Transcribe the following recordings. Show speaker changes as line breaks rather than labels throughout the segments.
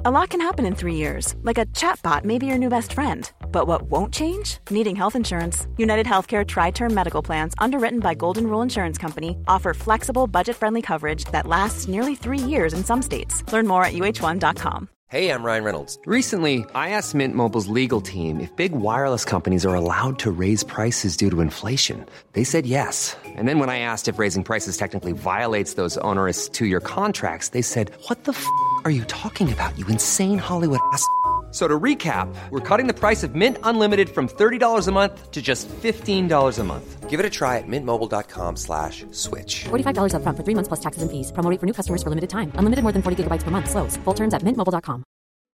A lot can happen in 3 years, like a chatbot may be your new best friend. But what won't change? Needing health insurance. United Healthcare Tri-Term Medical Plans, underwritten by Golden Rule Insurance Company, offer flexible, budget-friendly coverage that lasts nearly 3 years in some states. Learn more at uh1.com.
Hey, I'm Ryan Reynolds. Recently, I asked Mint Mobile's legal team if big wireless companies are allowed to raise prices due to inflation. They said yes. And then when I asked if raising prices technically violates those onerous 2-year contracts, they said, "What the f*** are you talking about, you insane Hollywood ass?" So to recap, we're cutting the price of Mint Unlimited from $30 a month to just $15 a month. Give it a try at mintmobile.com/switch.
$45 up front for 3 months plus taxes and fees. Promo rate for new customers for limited time. Unlimited more than 40 gigabytes per month. Slows full terms at mintmobile.com.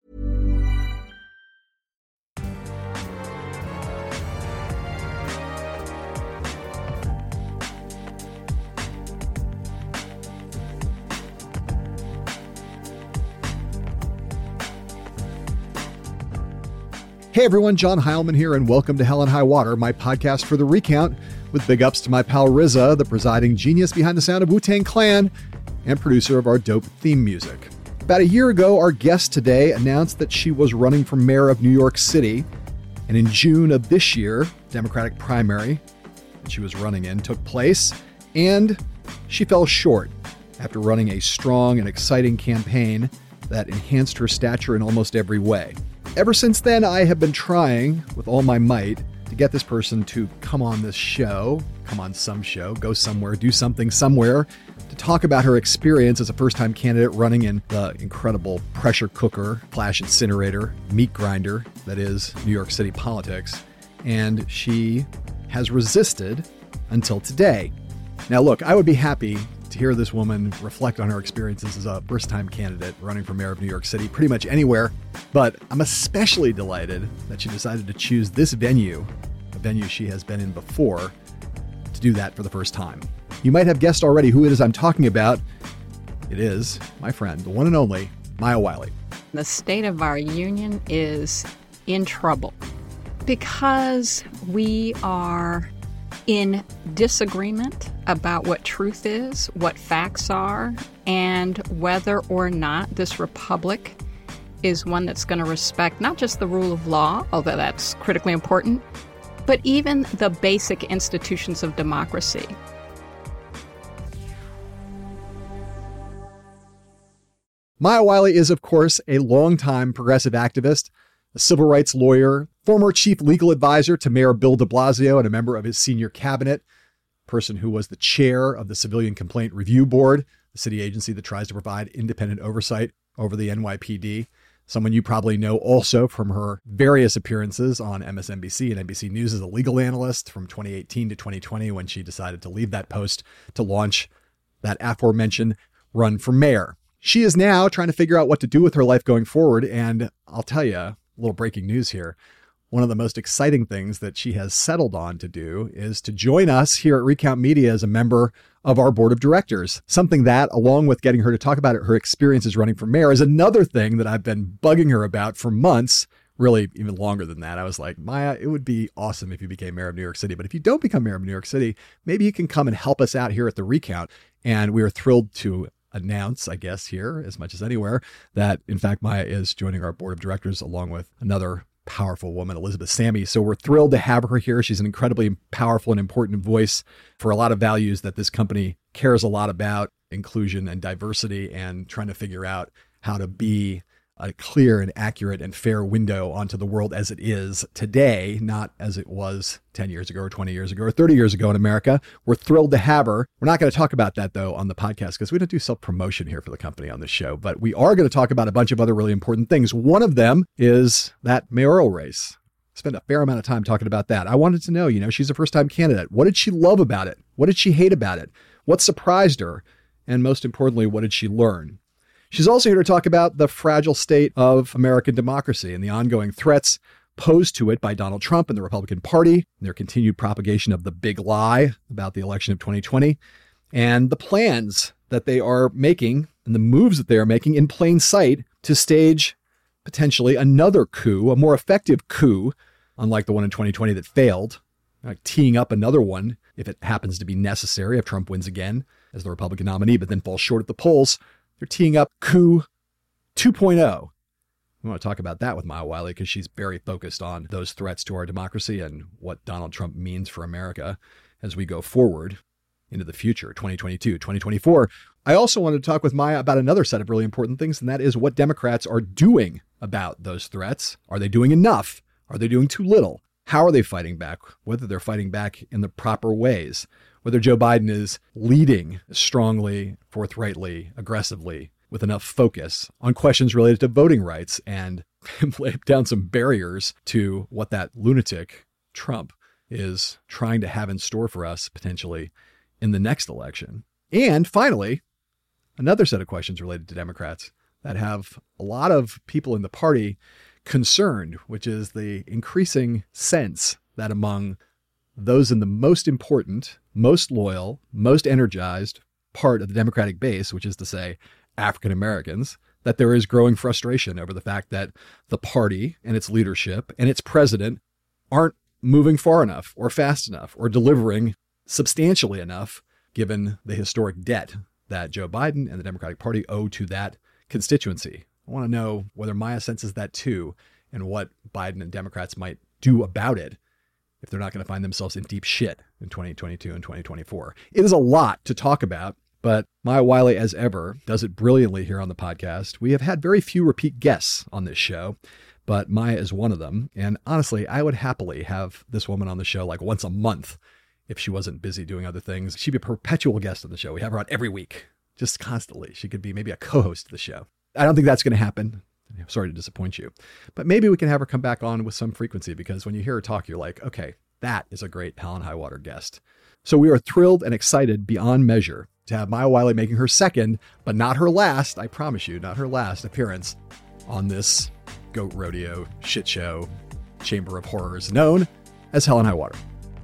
Hey everyone, John Heilman here, and welcome to Hell and High Water, my podcast for The Recount, with big ups to my pal RZA, the presiding genius behind the sound of Wu-Tang Clan, and producer of our dope theme music. About a year ago, our guest today announced that she was running for mayor of New York City, and in June of this year, Democratic primary that she was running in took place, and she fell short after running a strong and exciting campaign that enhanced her stature in almost every way. Ever since then, I have been trying with all my might to get this person to come on this show, come on some show, go somewhere, do something somewhere, to talk about her experience as a first-time candidate running in the incredible pressure cooker, flash incinerator, meat grinder that is New York City politics. And she has resisted until today. Now look, I would be happy to hear this woman reflect on her experiences as a first-time candidate running for mayor of New York City pretty much anywhere, but I'm especially delighted that she decided to choose this venue, a venue she has been in before, to do that for the first time. You might have guessed already who it is I'm talking about. It is my friend, the one and only Maya Wiley.
The state of our union is in trouble because we are in disagreement about what truth is, what facts are, and whether or not this republic is one that's going to respect not just the rule of law, although that's critically important, but even the basic institutions of democracy.
Maya Wiley is, of course, a longtime progressive activist, a civil rights lawyer, former chief legal advisor to Mayor Bill de Blasio and a member of his senior cabinet, person who was the chair of the Civilian Complaint Review Board, the city agency that tries to provide independent oversight over the NYPD. Someone you probably know also from her various appearances on MSNBC and NBC News as a legal analyst from 2018 to 2020 when she decided to leave that post to launch that aforementioned run for mayor. She is now trying to figure out what to do with her life going forward, and I'll tell you, a little breaking news here. One of the most exciting things that she has settled on to do is to join us here at Recount Media as a member of our board of directors. Something that, along with getting her to talk about her experiences running for mayor, is another thing that I've been bugging her about for months, really even longer than that. I was like, Maya, it would be awesome if you became mayor of New York City. But if you don't become mayor of New York City, maybe you can come and help us out here at the Recount. And we are thrilled to announce, I guess, here as much as anywhere, that in fact Maya is joining our board of directors along with another powerful woman, Elizabeth Sammy. So we're thrilled to have her here. She's an incredibly powerful and important voice for a lot of values that this company cares a lot about, inclusion and diversity, and trying to figure out how to be a clear and accurate and fair window onto the world as it is today, not as it was 10 years ago or 20 years ago or 30 years ago in America. We're thrilled to have her. We're not going to talk about that, though, on the podcast because we don't do self-promotion here for the company on this show, but we are going to talk about a bunch of other really important things. One of them is that mayoral race. Spent a fair amount of time talking about that. I wanted to know, she's a first-time candidate. What did she love about it? What did she hate about it? What surprised her? And most importantly, what did she learn? She's also here to talk about the fragile state of American democracy and the ongoing threats posed to it by Donald Trump and the Republican Party, and their continued propagation of the big lie about the election of 2020, and the plans that they are making and the moves that they are making in plain sight to stage potentially another coup, a more effective coup, unlike the one in 2020 that failed, teeing up another one if it happens to be necessary if Trump wins again as the Republican nominee, but then falls short at the polls. They're teeing up coup 2.0. We want to talk about that with Maya Wiley because she's very focused on those threats to our democracy and what Donald Trump means for America as we go forward into the future, 2022, 2024. I also wanted to talk with Maya about another set of really important things, and that is what Democrats are doing about those threats. Are they doing enough? Are they doing too little? How are they fighting back? Whether they're fighting back in the proper ways, whether Joe Biden is leading strongly, forthrightly, aggressively, with enough focus on questions related to voting rights and lay down some barriers to what that lunatic Trump is trying to have in store for us potentially in the next election. And finally, another set of questions related to Democrats that have a lot of people in the party concerned, which is the increasing sense that among those in the most important, most loyal, most energized part of the Democratic base, which is to say African Americans, that there is growing frustration over the fact that the party and its leadership and its president aren't moving far enough or fast enough or delivering substantially enough, given the historic debt that Joe Biden and the Democratic Party owe to that constituency. I want to know whether Maya senses that too, and what Biden and Democrats might do about it if they're not going to find themselves in deep shit in 2022 and 2024. It is a lot to talk about, but Maya Wiley, as ever, does it brilliantly here on the podcast. We have had very few repeat guests on this show, but Maya is one of them. And honestly, I would happily have this woman on the show like once a month if she wasn't busy doing other things. She'd be a perpetual guest on the show. We have her on every week, just constantly. She could be maybe a co-host of the show. I don't think that's going to happen. I'm sorry to disappoint you, but maybe we can have her come back on with some frequency, because when you hear her talk, you're like, okay, that is a great Hell and High Water guest. So we are thrilled and excited beyond measure to have Maya Wiley making her second, but not her last, I promise you, not her last appearance on this goat rodeo shit show chamber of horrors known as Hell and High Water.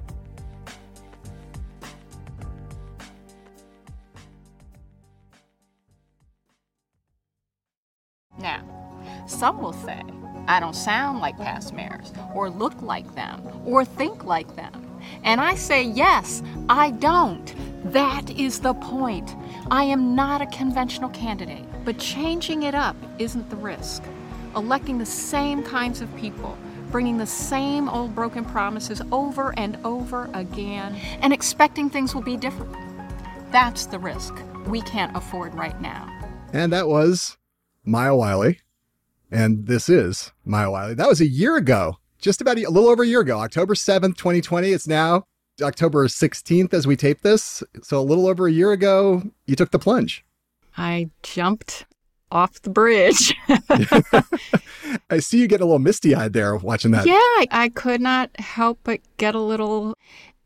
Now, some will say, I don't sound like past mayors, or look like them, or think like them. And I say, yes, I don't. That is the point. I am not a conventional candidate, but changing it up isn't the risk. Electing the same kinds of people, bringing the same old broken promises over and over again, and expecting things will be different. That's the risk we can't afford right now.
And that was Maya Wiley. And this is Maya Wiley. That was a year ago, just about a little over a year ago, October 7th, 2020. It's now October 16th as we tape this. So a little over a year ago, you took the plunge.
I jumped off the bridge.
I see you get a little misty-eyed there watching that.
Yeah, I could not help but get a little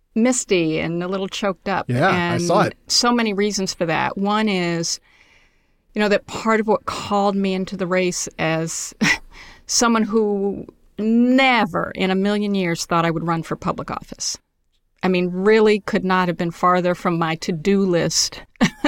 misty and a little choked up.
Yeah,
and
I saw it.
So many reasons for that. One is, that part of what called me into the race as someone who never in a million years thought I would run for public office. I mean, really could not have been farther from my to-do list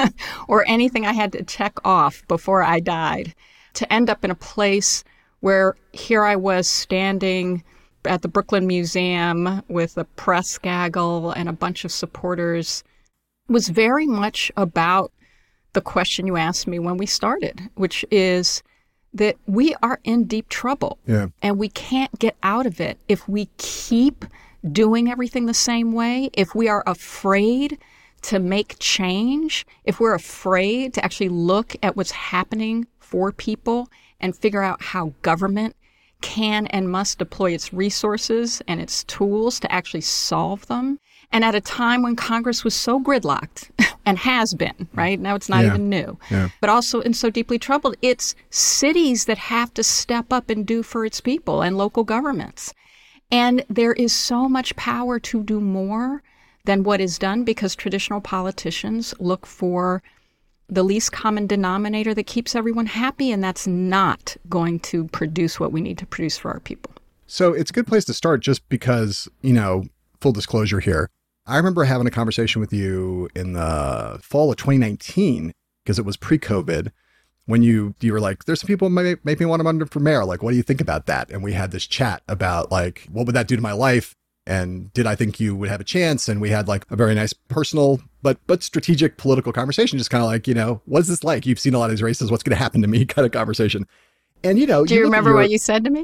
or anything I had to check off before I died, to end up in a place where here I was standing at the Brooklyn Museum with a press gaggle and a bunch of supporters. Was very much about the question you asked me when we started, which is that we are in deep trouble.
Yeah.
And we can't get out of it if we keep doing everything the same way, if we are afraid to make change, if we're afraid to actually look at what's happening for people and figure out how government can and must deploy its resources and its tools to actually solve them. And at a time when Congress was so gridlocked and has been, right? Now it's not even new, but also in so deeply troubled, it's cities that have to step up and do for its people and local governments. And there is so much power to do more than what is done because traditional politicians look for the least common denominator that keeps everyone happy, and that's not going to produce what we need to produce for our people.
So it's a good place to start just because, full disclosure here, I remember having a conversation with you in the fall of 2019, because it was pre-COVID, when you were like, there's some people who make me want to run for mayor. Like, what do you think about that? And we had this chat about like, what would that do to my life? And did I think you would have a chance? And we had like a very nice personal, but strategic political conversation, just kind of like, what is this like? You've seen a lot of these races. What's going to happen to me kind of conversation. And, you know,
do you remember what you said to me?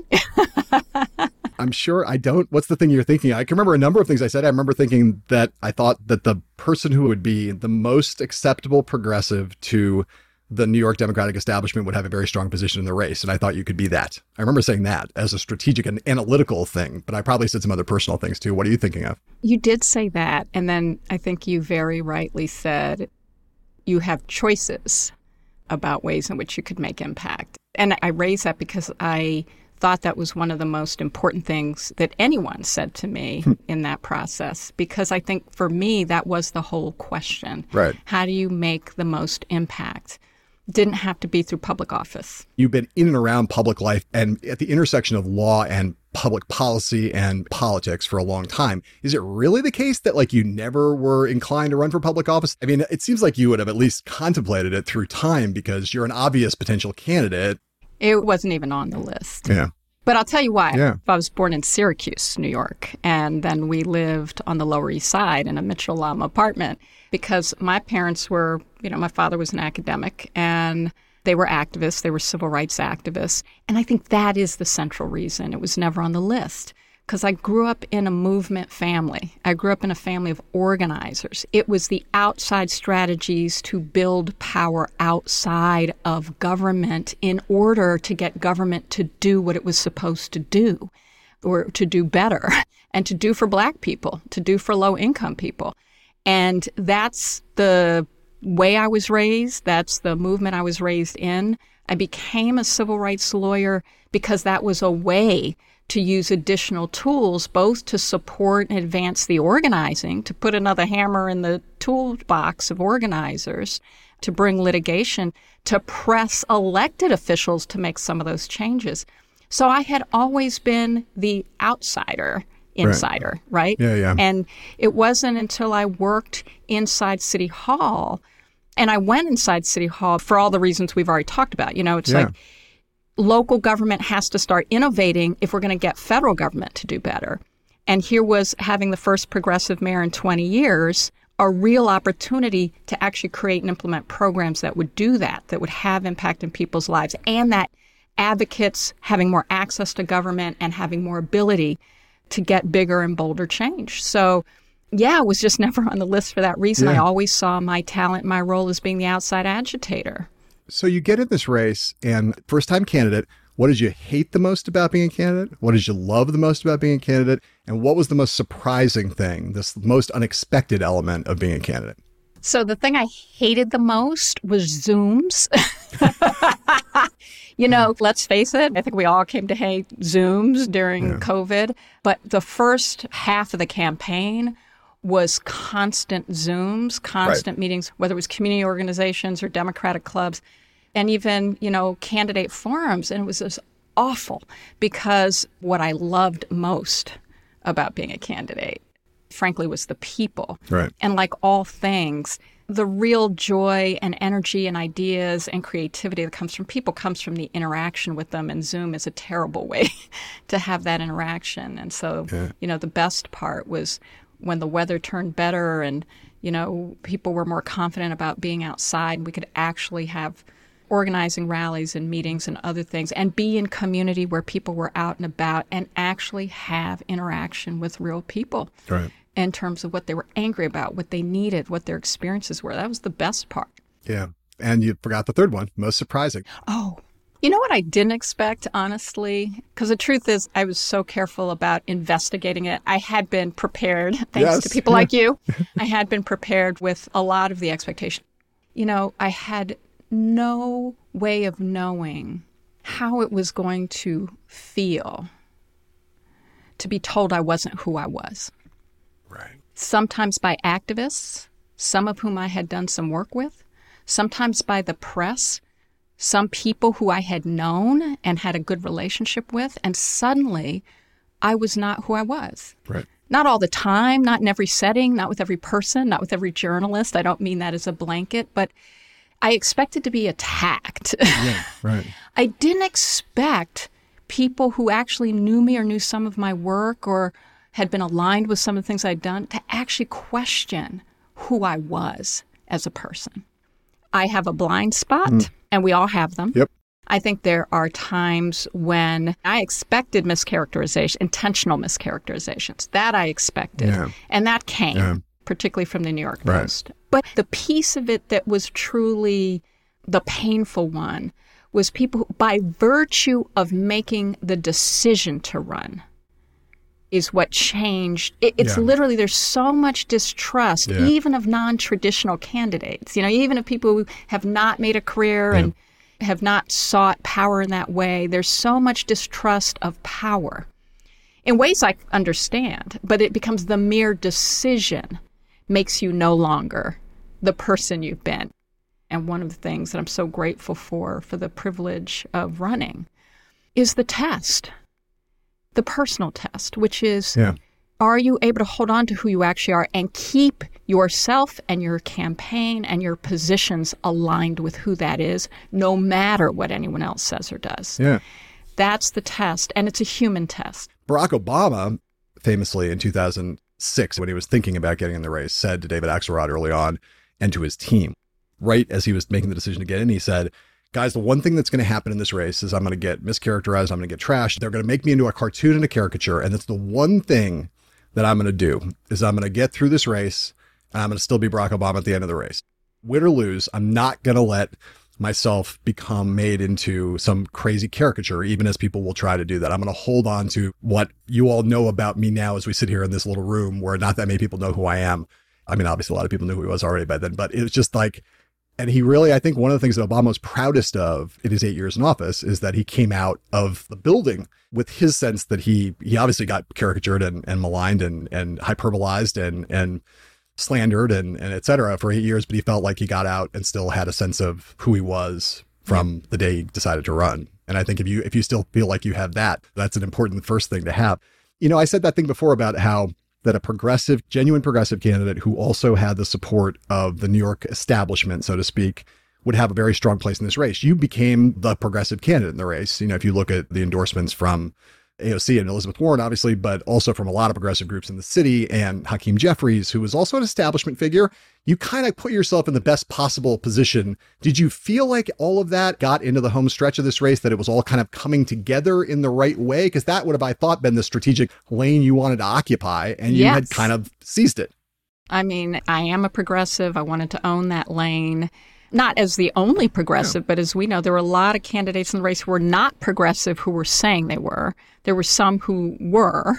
I'm sure I don't. What's the thing you're thinking? I can remember a number of things I said. I remember thinking that I thought that the person who would be the most acceptable progressive to the New York Democratic establishment would have a very strong position in the race. And I thought you could be that. I remember saying that as a strategic and analytical thing, but I probably said some other personal things too. What are you thinking of?
You did say that. And then I think you very rightly said you have choices about ways in which you could make impact. And I raise that because I thought that was one of the most important things that anyone said to me in that process, because I think for me, that was the whole question.
Right.
How do you make the most impact? Didn't have to be through public office.
You've been in and around public life and at the intersection of law and public policy and politics for a long time. Is it really the case that like you never were inclined to run for public office? I mean, it seems like you would have at least contemplated it through time because you're an obvious potential candidate.
It wasn't even on the list.
Yeah.
But I'll tell you why.
Yeah.
I was born in Syracuse, New York, and then we lived on the Lower East Side in a Mitchell Lum apartment because my parents were, my father was an academic and they were activists. They were civil rights activists. And I think that is the central reason it was never on the list. Because I grew up in a movement family. I grew up in a family of organizers. It was the outside strategies to build power outside of government in order to get government to do what it was supposed to do, or to do better, and to do for Black people, to do for low-income people. And that's the way I was raised. That's the movement I was raised in. I became a civil rights lawyer because that was a way to use additional tools, both to support and advance the organizing, to put another hammer in the toolbox of organizers, to bring litigation, to press elected officials to make some of those changes. So I had always been the outsider, insider, right?
Yeah.
And it wasn't until I worked inside City Hall, and I went inside City Hall for all the reasons we've already talked about. It's like, local government has to start innovating if we're going to get federal government to do better. And here was having the first progressive mayor in 20 years, a real opportunity to actually create and implement programs that would do that would have impact in people's lives, and that advocates having more access to government and having more ability to get bigger and bolder change. So, yeah, it was just never on the list for that reason. I always saw my talent, my role as being the outside agitator.
So you get in this race and first-time candidate, what did you hate the most about being a candidate? What did you love the most about being a candidate? And what was the most surprising thing, this most unexpected element of being a candidate?
So the thing I hated the most was Zooms. Let's face it, I think we all came to hate Zooms during COVID. But the first half of the campaign was constant Zooms, constant meetings, whether it was community organizations or Democratic clubs, and even, candidate forums. And it was just awful because what I loved most about being a candidate, frankly, was the people.
Right.
And like all things, the real joy and energy and ideas and creativity that comes from people comes from the interaction with them. And Zoom is a terrible way to have that interaction. And so, the best part was when the weather turned better and, people were more confident about being outside, we could actually have organizing rallies and meetings and other things and be in community where people were out and about and actually have interaction with real people in terms of what they were angry about, what they needed, what their experiences were. That was the best part.
Yeah. And you forgot the third one, most surprising.
Oh, you know what I didn't expect, honestly? Because the truth is, I was so careful about investigating it. I had been prepared, thanks to people like you. I had been prepared with a lot of the expectation. I had no way of knowing how it was going to feel to be told I wasn't who I was.
Right.
Sometimes by activists, some of whom I had done some work with, sometimes by the press, some people who I had known and had a good relationship with, and suddenly I was not who I was.
Right.
Not all the time, not in every setting, not with every person, not with every journalist. I don't mean that as a blanket, but I expected to be attacked.
Yeah, right.
I didn't expect people who actually knew me or knew some of my work or had been aligned with some of the things I'd done to actually question who I was as a person. I have a blind spot, and we all have them.
Yep.
I think there are times when I expected mischaracterization, intentional mischaracterizations. That I expected.
Yeah.
And that came, particularly from the New York Post. But the piece of it that was truly the painful one was people who, by virtue of making the decision to run, is what changed. It's literally, there's so much distrust, even of non-traditional candidates. Even of people who have not made a career and have not sought power in that way. There's so much distrust of power in ways I understand, but it becomes the mere decision makes you no longer the person you've been. And one of the things that I'm so grateful for the privilege of running, is the test, the personal test, which is, are you able to hold on to who you actually are and keep yourself and your campaign and your positions aligned with who that is, no matter what anyone else says or does?
Yeah.
That's the test, and it's a human test.
Barack Obama, famously in 2006, when he was thinking about getting in the race, said to David Axelrod early on and to his team, right as he was making the decision to get in, he said, guys, the one thing that's going to happen in this race is I'm going to get mischaracterized. I'm going to get trashed. They're going to make me into a cartoon and a caricature. And that's the one thing that I'm going to do is I'm going to get through this race and I'm going to still be Barack Obama at the end of the race. Win or lose, I'm not going to let myself become made into some crazy caricature, even as people will try to do that. I'm going to hold on to what you all know about me now as we sit here in this little room where not that many people know who I am. I mean, obviously a lot of people knew who he was already by then, but it was just like, and he really, I think one of the things that Obama was proudest of in his 8 years in office is that he came out of the building with his sense that he obviously got caricatured and maligned and hyperbolized and slandered and et cetera for 8 years, but he felt like he got out and still had a sense of who he was from the day he decided to run. And I think if you still feel like you have that, that's an important first thing to have. I said that thing before about how that a genuine progressive candidate who also had the support of the New York establishment, so to speak, would have a very strong place in this race. You became the progressive candidate in the race. If you look at the endorsements from AOC and Elizabeth Warren, obviously, but also from a lot of progressive groups in the city and Hakeem Jeffries, who was also an establishment figure, you kind of put yourself in the best possible position. Did you feel like all of that got into the home stretch of this race, that it was all kind of coming together in the right way? Because that would have, I thought, been the strategic lane you wanted to occupy, and you had kind of seized it.
I mean, I am a progressive. I wanted to own that lane. Not as the only progressive, but as we know, there were a lot of candidates in the race who were not progressive who were saying they were. There were some who were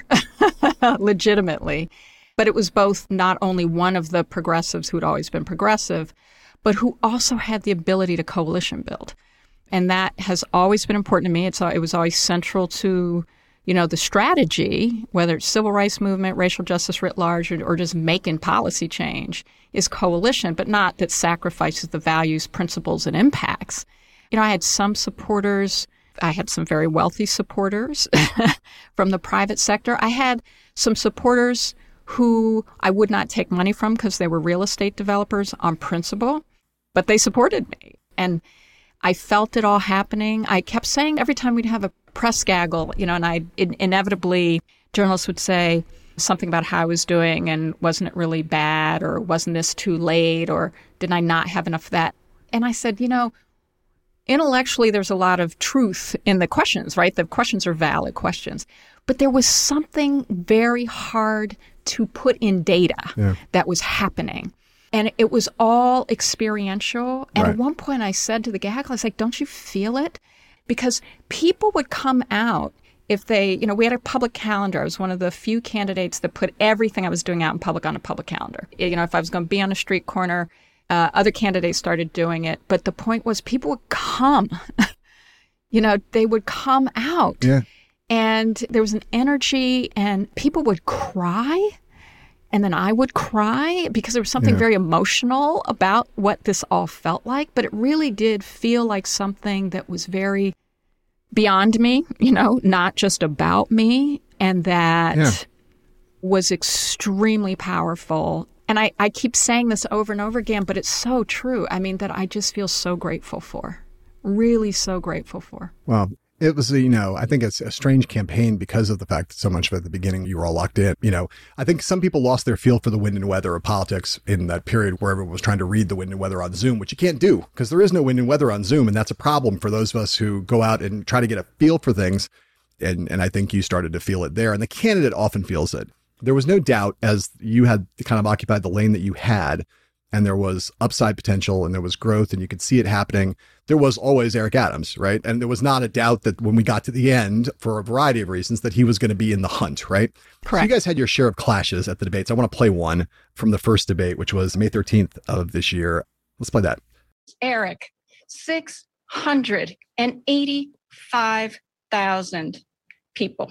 legitimately. But it was both not only one of the progressives who had always been progressive, but who also had the ability to coalition build. And that has always been important to me. It was always central to, the strategy, whether it's civil rights movement, racial justice writ large, or just making policy change, is coalition, but not that sacrifices the values, principles, and impacts. I had some supporters. I had some very wealthy supporters from the private sector. I had some supporters who I would not take money from because they were real estate developers on principle, but they supported me. And I felt it all happening. I kept saying every time we'd have a press gaggle, and inevitably journalists would say something about how I was doing and wasn't it really bad, or wasn't this too late, or did I not have enough of that? And I said, intellectually there's a lot of truth in the questions, right? The questions are valid questions. But there was something very hard to put in data that was happening. And it was all experiential. And at one point I said to the gaggle, I was like, don't you feel it? Because people would come out if they, we had a public calendar. I was one of the few candidates that put everything I was doing out in public on a public calendar. If I was going to be on a street corner, other candidates started doing it. But the point was people would come, they would come out. Yeah. And there was an energy and people would cry. And then I would cry because there was something very emotional about what this all felt like. But it really did feel like something that was very beyond me, not just about me. And that was extremely powerful. And I keep saying this over and over again, but it's so true. I mean, that I just feel so grateful for, really so grateful for.
Well, It was, I think it's a strange campaign because of the fact that so much of it at the beginning, you were all locked in. I think some people lost their feel for the wind and weather of politics in that period where everyone was trying to read the wind and weather on Zoom, which you can't do because there is no wind and weather on Zoom. And that's a problem for those of us who go out and try to get a feel for things. And I think you started to feel it there. And the candidate often feels it. There was no doubt as you had kind of occupied the lane that you had, and there was upside potential and there was growth and you could see it happening. There was always Eric Adams, right? And there was not a doubt that when we got to the end, for a variety of reasons, that he was going to be in the hunt, right?
Correct.
So you guys had your share of clashes at the debates. I want to play one from the first debate, which was May 13th of this year. Let's play that.
Eric, 685,000 people,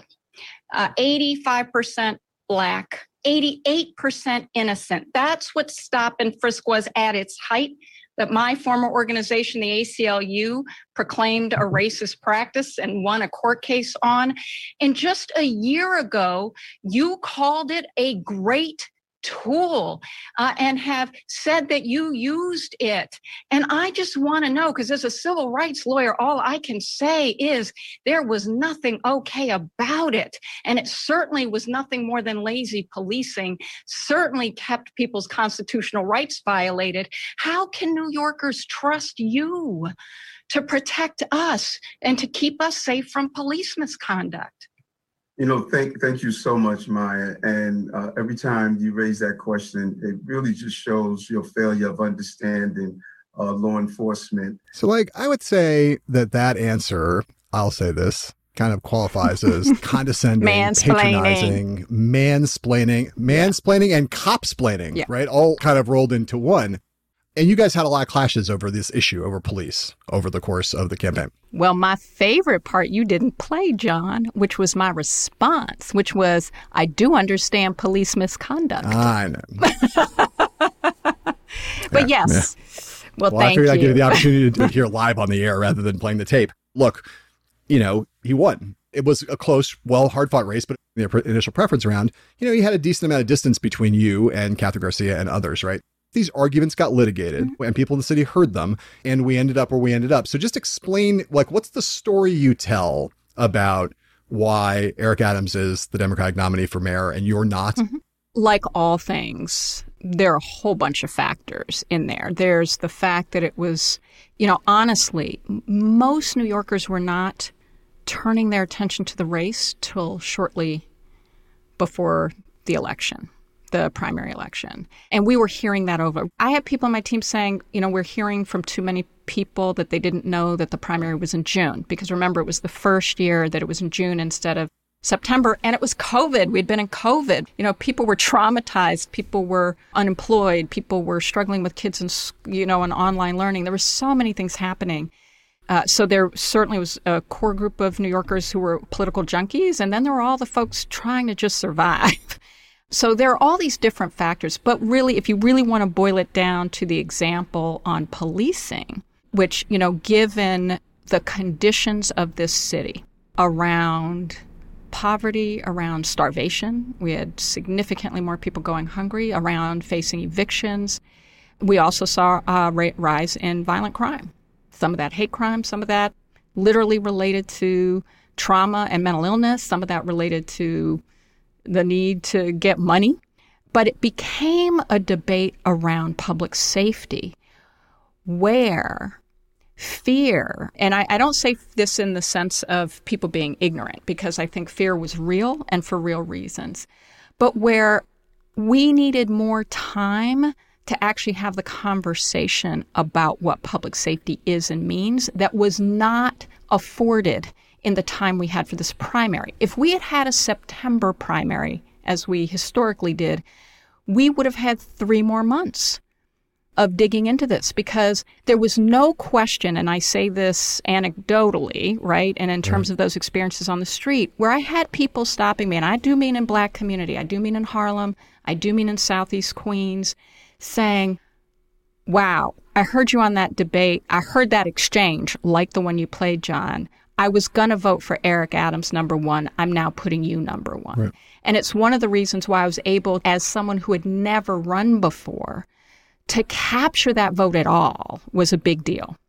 85% Black, 88% innocent. That's what Stop and Frisk was at its height, that my former organization, the ACLU, proclaimed a racist practice and won a court case on. And just a year ago, you called it a great tool and have said that you used it. And I just want to know, because as a civil rights lawyer, all I can say is there was nothing okay about it. And it certainly was nothing more than lazy policing, certainly kept people's constitutional rights violated. How can New Yorkers trust you to protect us and to keep us safe from police misconduct?
Thank you so much, Maya. And every time you raise that question, it really just shows your failure of understanding law enforcement.
So, I would say that answer, I'll say this, kind of qualifies as condescending, patronizing, mansplaining and copsplaining, right? All kind of rolled into one. And you guys had a lot of clashes over this issue, over police, over the course of the campaign.
Well, my favorite part you didn't play, John, which was my response, which was, I do understand police misconduct.
I know.
But yes. Yeah. Well, thank you.
I figured I'd give you the opportunity to hear live on the air rather than playing the tape. Look, he won. It was a close, hard-fought race, but in the initial preference round, he had a decent amount of distance between you and Catherine Garcia and others, right? These arguments got litigated and people in the city heard them, and we ended up where we ended up. So just explain, what's the story you tell about why Eric Adams is the Democratic nominee for mayor and you're not?
Mm-hmm. Like all things, there are a whole bunch of factors in there. There's the fact that it was, honestly, most New Yorkers were not turning their attention to the race till shortly before the election. The primary election. And we were hearing that over. I had people on my team saying, we're hearing from too many people that they didn't know that the primary was in June. Because remember, it was the first year that it was in June instead of September. And it was COVID. We'd been in COVID. People were traumatized. People were unemployed. People were struggling with kids and, and online learning. There were so many things happening. So there certainly was a core group of New Yorkers who were political junkies. And then there were all the folks trying to just survive. So there are all these different factors, but really, if you really want to boil it down to the example on policing, which, given the conditions of this city around poverty, around starvation, we had significantly more people going hungry, around facing evictions. We also saw a rise in violent crime, some of that hate crime, some of that literally related to trauma and mental illness, some of that related to the need to get money. But it became a debate around public safety where fear, and I don't say this in the sense of people being ignorant, because I think fear was real and for real reasons, but where we needed more time to actually have the conversation about what public safety is and means that was not afforded in the time we had for this primary. If we had had a September primary, as we historically did, we would have had 3 more months of digging into this, because there was no question, and I say this anecdotally, right, and in terms of those experiences on the street, where I had people stopping me, and I do mean in Black community, I do mean in Harlem, I do mean in Southeast Queens, saying, wow, I heard you on that debate, I heard that exchange, like the one you played, John. I was going to vote for Eric Adams #1. I'm now putting you #1. Right. And it's one of the reasons why I was able, as someone who had never run before, to capture that vote at all was a big deal.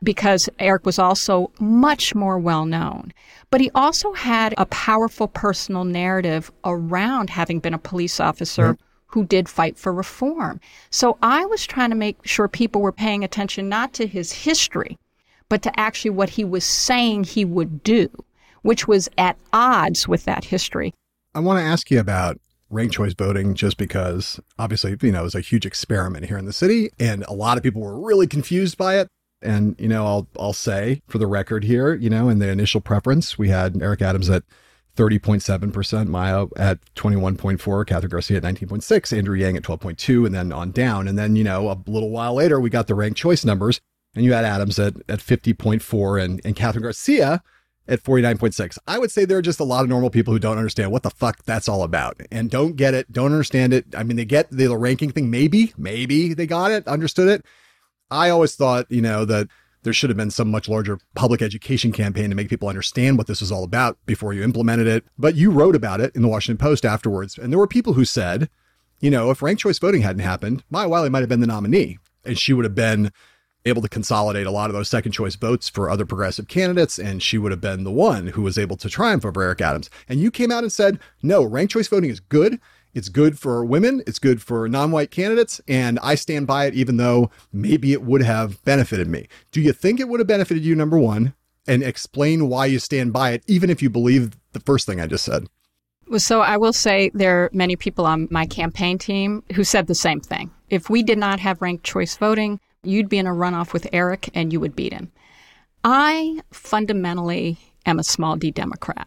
because Eric was also much more well-known. But he also had a powerful personal narrative around having been a police officer who did fight for reform. So I was trying to make sure people were paying attention not to his history, but to actually what he was saying he would do, which was at odds with that history.
I want to ask you about ranked choice voting just because obviously, it was a huge experiment here in the city and a lot of people were really confused by it. And, I'll say for the record here, in the initial preference, we had Eric Adams at 30.7%, Maya at 21.4%, Catherine Garcia at 19.6%, Andrew Yang at 12.2%, and then on down. And then, a little while later, we got the ranked choice numbers and you had Adams at 50.4% and Catherine Garcia at 49.6%. I would say there are just a lot of normal people who don't understand what the fuck that's all about and don't get it, don't understand it. I mean, they get the ranking thing. Maybe they got it, understood it. I always thought, that there should have been some much larger public education campaign to make people understand what this was all about before you implemented it. But you wrote about it in the Washington Post afterwards. And there were people who said, if ranked choice voting hadn't happened, Maya Wiley might have been the nominee and she would have been able to consolidate a lot of those second choice votes for other progressive candidates. And she would have been the one who was able to triumph over Eric Adams. And you came out and said, no, ranked choice voting is good. It's good for women. It's good for non-white candidates. And I stand by it, even though maybe it would have benefited me. Do you think it would have benefited you, number one? And explain why you stand by it, even if you believe the first thing I just said.
So I will say there are many people on my campaign team who said the same thing. If we did not have ranked choice voting, you'd be in a runoff with Eric and you would beat him. I fundamentally am a small d Democrat.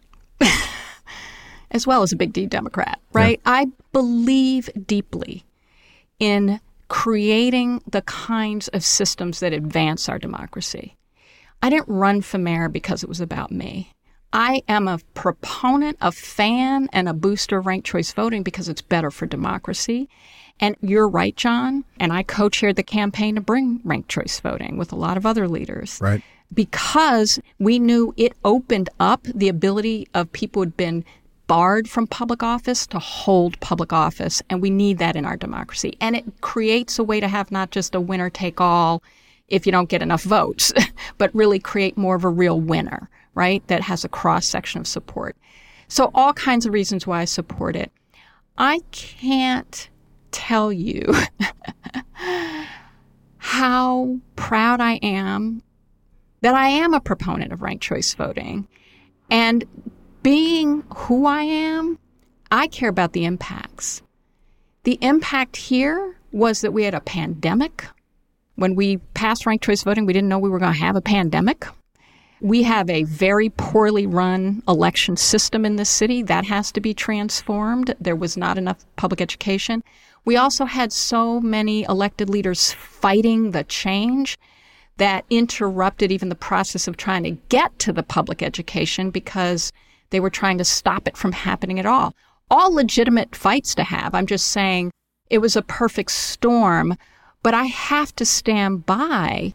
As well as a big D Democrat, right? Yeah. I believe deeply in creating the kinds of systems that advance our democracy. I didn't run for mayor because it was about me. I am a proponent, a fan, and a booster of ranked choice voting because it's better for democracy. And you're right, John, and I co-chaired the campaign to bring ranked choice voting with a lot of other leaders.
Right.
Because we knew it opened up the ability of people who had been barred from public office to hold public office. And we need that in our democracy. And it creates a way to have not just a winner take all if you don't get enough votes, but really create more of a real winner, right? That has a cross section of support. So all kinds of reasons why I support it. I can't tell you how proud I am that I am a proponent of ranked choice voting. And being who I am, I care about the impacts. The impact here was that we had a pandemic. When we passed ranked choice voting, we didn't know we were going to have a pandemic. We have a very poorly run election system in this city. That has to be transformed. There was not enough public education. We also had so many elected leaders fighting the change that interrupted even the process of trying to get to the public education because they were trying to stop it from happening at all. All legitimate fights to have. I'm just saying it was a perfect storm, but I have to stand by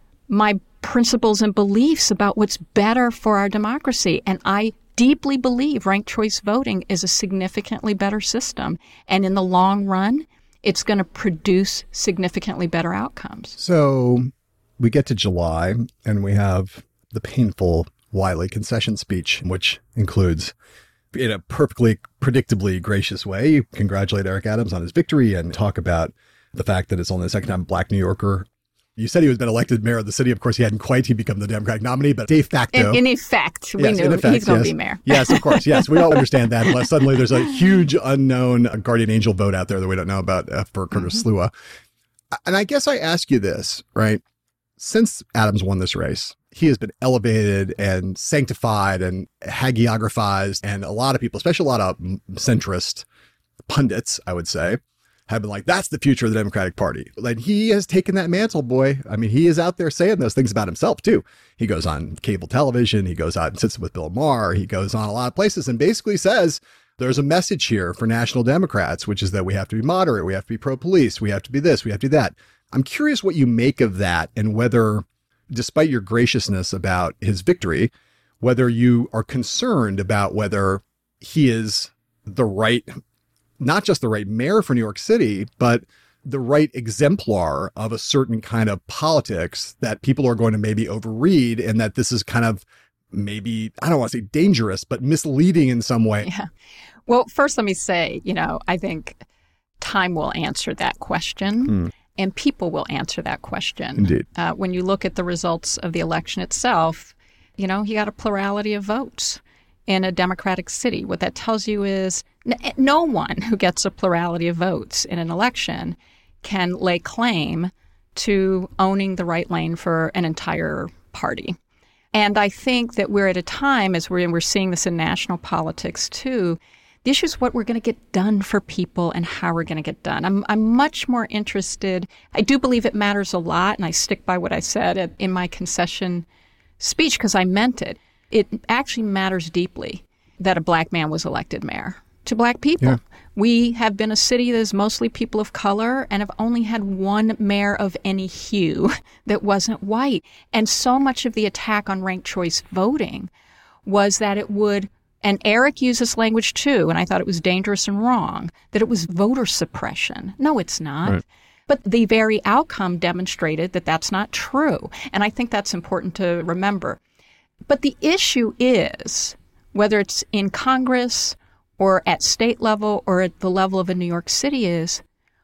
my principles and beliefs about what's better for our democracy. And I deeply believe ranked choice voting is a significantly better system. And in the long run, it's going to produce significantly better outcomes.
So we get to July and we have the painful Wiley concession speech, which includes, in a perfectly predictably gracious way, you congratulate Eric Adams on his victory and talk about the fact that it's only the second time a Black New Yorker. You said he was been elected mayor of the city. Of course, he hadn't quite become the Democratic nominee, but de facto.
In effect, we knew he's going to be mayor.
Yes, of course. Yes, we all understand that. Unless suddenly there's a huge unknown guardian angel vote out there that we don't know about for Curtis Slua. And I guess I ask you this, right? Since Adams won this race, he has been elevated and sanctified and hagiographized. And a lot of people, especially a lot of centrist pundits, I would say, have been like, that's the future of the Democratic Party. Like, he has taken that mantle, boy. I mean, he is out there saying those things about himself, too. He goes on cable television. He goes out and sits with Bill Maher. He goes on a lot of places and basically says there's a message here for national Democrats, which is that we have to be moderate. We have to be pro-police. We have to be this. We have to be that. I'm curious what you make of that and whether, despite your graciousness about his victory, whether you are concerned about whether he is the right, not just the right mayor for New York City, but the right exemplar of a certain kind of politics that people are going to maybe overread, and that this is kind of maybe, I don't want to say dangerous, but misleading in some way.
Yeah. Well, first, let me say, I think time will answer that question. And people will answer that question.
Indeed.
When you look at the results of the election itself, you got a plurality of votes in a Democratic city. What that tells you is no one who gets a plurality of votes in an election can lay claim to owning the right lane for an entire party. And I think that we're at a time, as we're seeing this in national politics too, the issue is what we're going to get done for people and how we're going to get done. I'm much more interested. I do believe it matters a lot, and I stick by what I said in my concession speech because I meant it. It actually matters deeply that a black man was elected mayor to black people. Yeah. We have been a city that is mostly people of color and have only had one mayor of any hue that wasn't white. And so much of the attack on ranked choice voting was that it would, and Eric used this language too, and I thought it was dangerous and wrong, that it was voter suppression. No, it's not. Right. But the very outcome demonstrated that that's not true. And I think that's important to remember. But the issue is, whether it's in Congress or at state level or at the level of a New York City, is,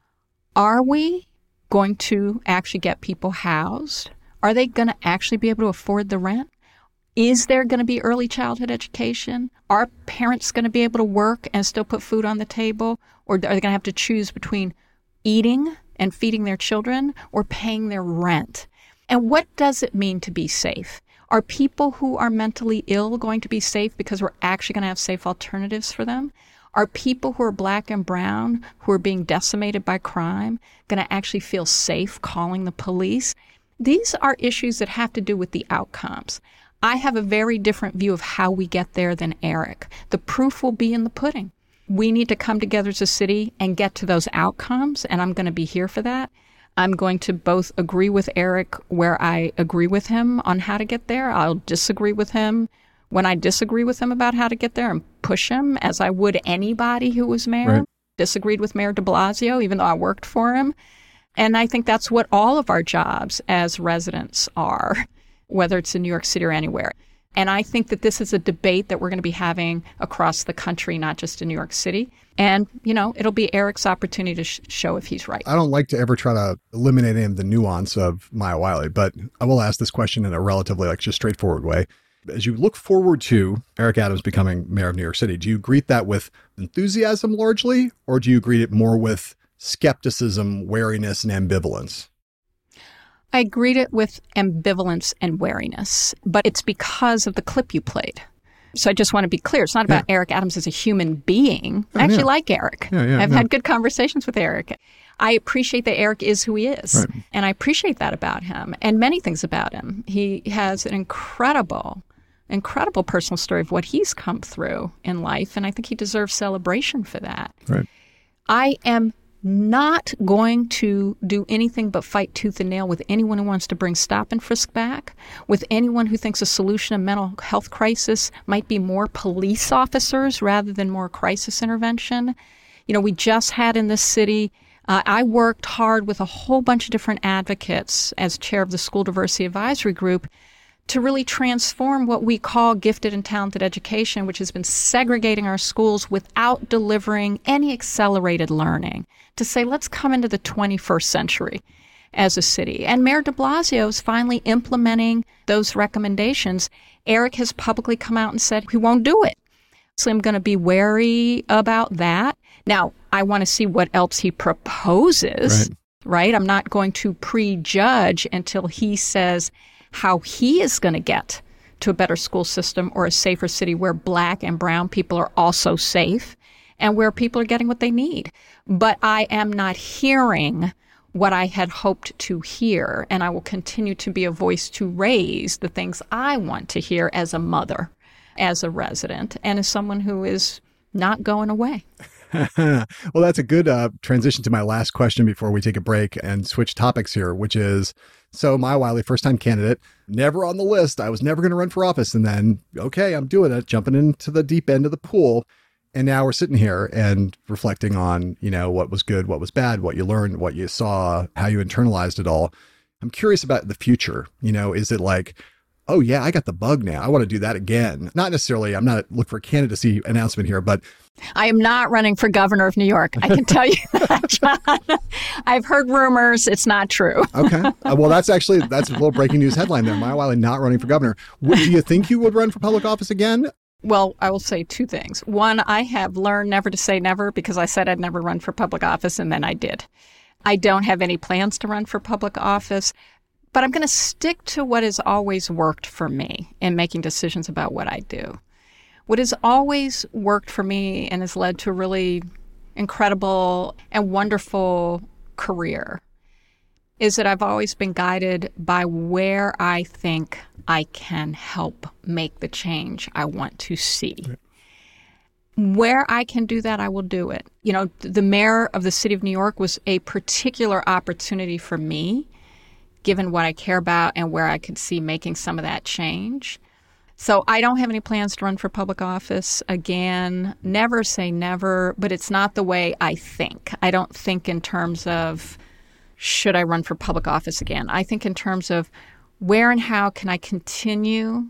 are we going to actually get people housed? Are they going to actually be able to afford the rent? Is there going to be early childhood education? Are parents going to be able to work and still put food on the table? Or are they going to have to choose between eating and feeding their children or paying their rent? And what does it mean to be safe? Are people who are mentally ill going to be safe because we're actually going to have safe alternatives for them? Are people who are black and brown, who are being decimated by crime, going to actually feel safe calling the police? These are issues that have to do with the outcomes. I have a very different view of how we get there than Eric. The proof will be in the pudding. We need to come together as a city and get to those outcomes, and I'm going to be here for that. I'm going to both agree with Eric where I agree with him on how to get there. I'll disagree with him when I disagree with him about how to get there and push him, as I would anybody who was mayor. Right. Disagreed with Mayor de Blasio, even though I worked for him. And I think that's what all of our jobs as residents are, whether it's in New York City or anywhere. And I think that this is a debate that we're going to be having across the country, not just in New York City. And, it'll be Eric's opportunity to show if he's right.
I don't like to ever try to eliminate any of the nuance of Maya Wiley, but I will ask this question in a relatively just straightforward way. As you look forward to Eric Adams becoming mayor of New York City, do you greet that with enthusiasm largely, or do you greet it more with skepticism, wariness, and ambivalence?
I greet it with ambivalence and wariness, but it's because of the clip you played. So I just want to be clear. It's not about Eric Adams as a human being. I actually like Eric. I've had good conversations with Eric. I appreciate that Eric is who he is, right. And I appreciate that about him and many things about him. He has an incredible personal story of what he's come through in life, and I think he deserves celebration for that.
Right.
I am not going to do anything but fight tooth and nail with anyone who wants to bring stop and frisk back, with anyone who thinks a solution to mental health crisis might be more police officers rather than more crisis intervention. We just had in this city, I worked hard with a whole bunch of different advocates as chair of the School Diversity Advisory Group to really transform what we call gifted and talented education, which has been segregating our schools without delivering any accelerated learning, to say, let's come into the 21st century as a city. And Mayor de Blasio is finally implementing those recommendations. Eric has publicly come out and said he won't do it. So I'm going to be wary about that. Now, I want to see what else he proposes, right? I'm not going to prejudge until he says how he is going to get to a better school system or a safer city where black and brown people are also safe and where people are getting what they need. But I am not hearing what I had hoped to hear, and I will continue to be a voice to raise the things I want to hear as a mother, as a resident, and as someone who is not going away.
Well, that's a good transition to my last question before we take a break and switch topics here, which is, so Maya Wiley, first-time candidate, never on the list. I was never going to run for office. And then, okay, I'm doing it, jumping into the deep end of the pool. And now we're sitting here and reflecting on, what was good, what was bad, what you learned, what you saw, how you internalized it all. I'm curious about the future. Is it like, oh yeah, I got the bug now, I want to do that again? Not necessarily, I'm not looking for a candidacy announcement here, but
I am not running for governor of New York. I can tell you that, John. I've heard rumors. It's not true.
Okay. Well, that's a little breaking news headline there. Maya Wiley not running for governor. Do you think you would run for public office again?
Well, I will say two things. One, I have learned never to say never because I said I'd never run for public office, and then I did. I don't have any plans to run for public office, but I'm going to stick to what has always worked for me in making decisions about what I do. What has always worked for me and has led to a really incredible and wonderful career is that I've always been guided by where I think I can help make the change I want to see. Where I can do that, I will do it. The mayor of the city of New York was a particular opportunity for me, given what I care about and where I could see making some of that change. So I don't have any plans to run for public office again. Never say never, but it's not the way I think. I don't think in terms of, should I run for public office again? I think in terms of where and how can I continue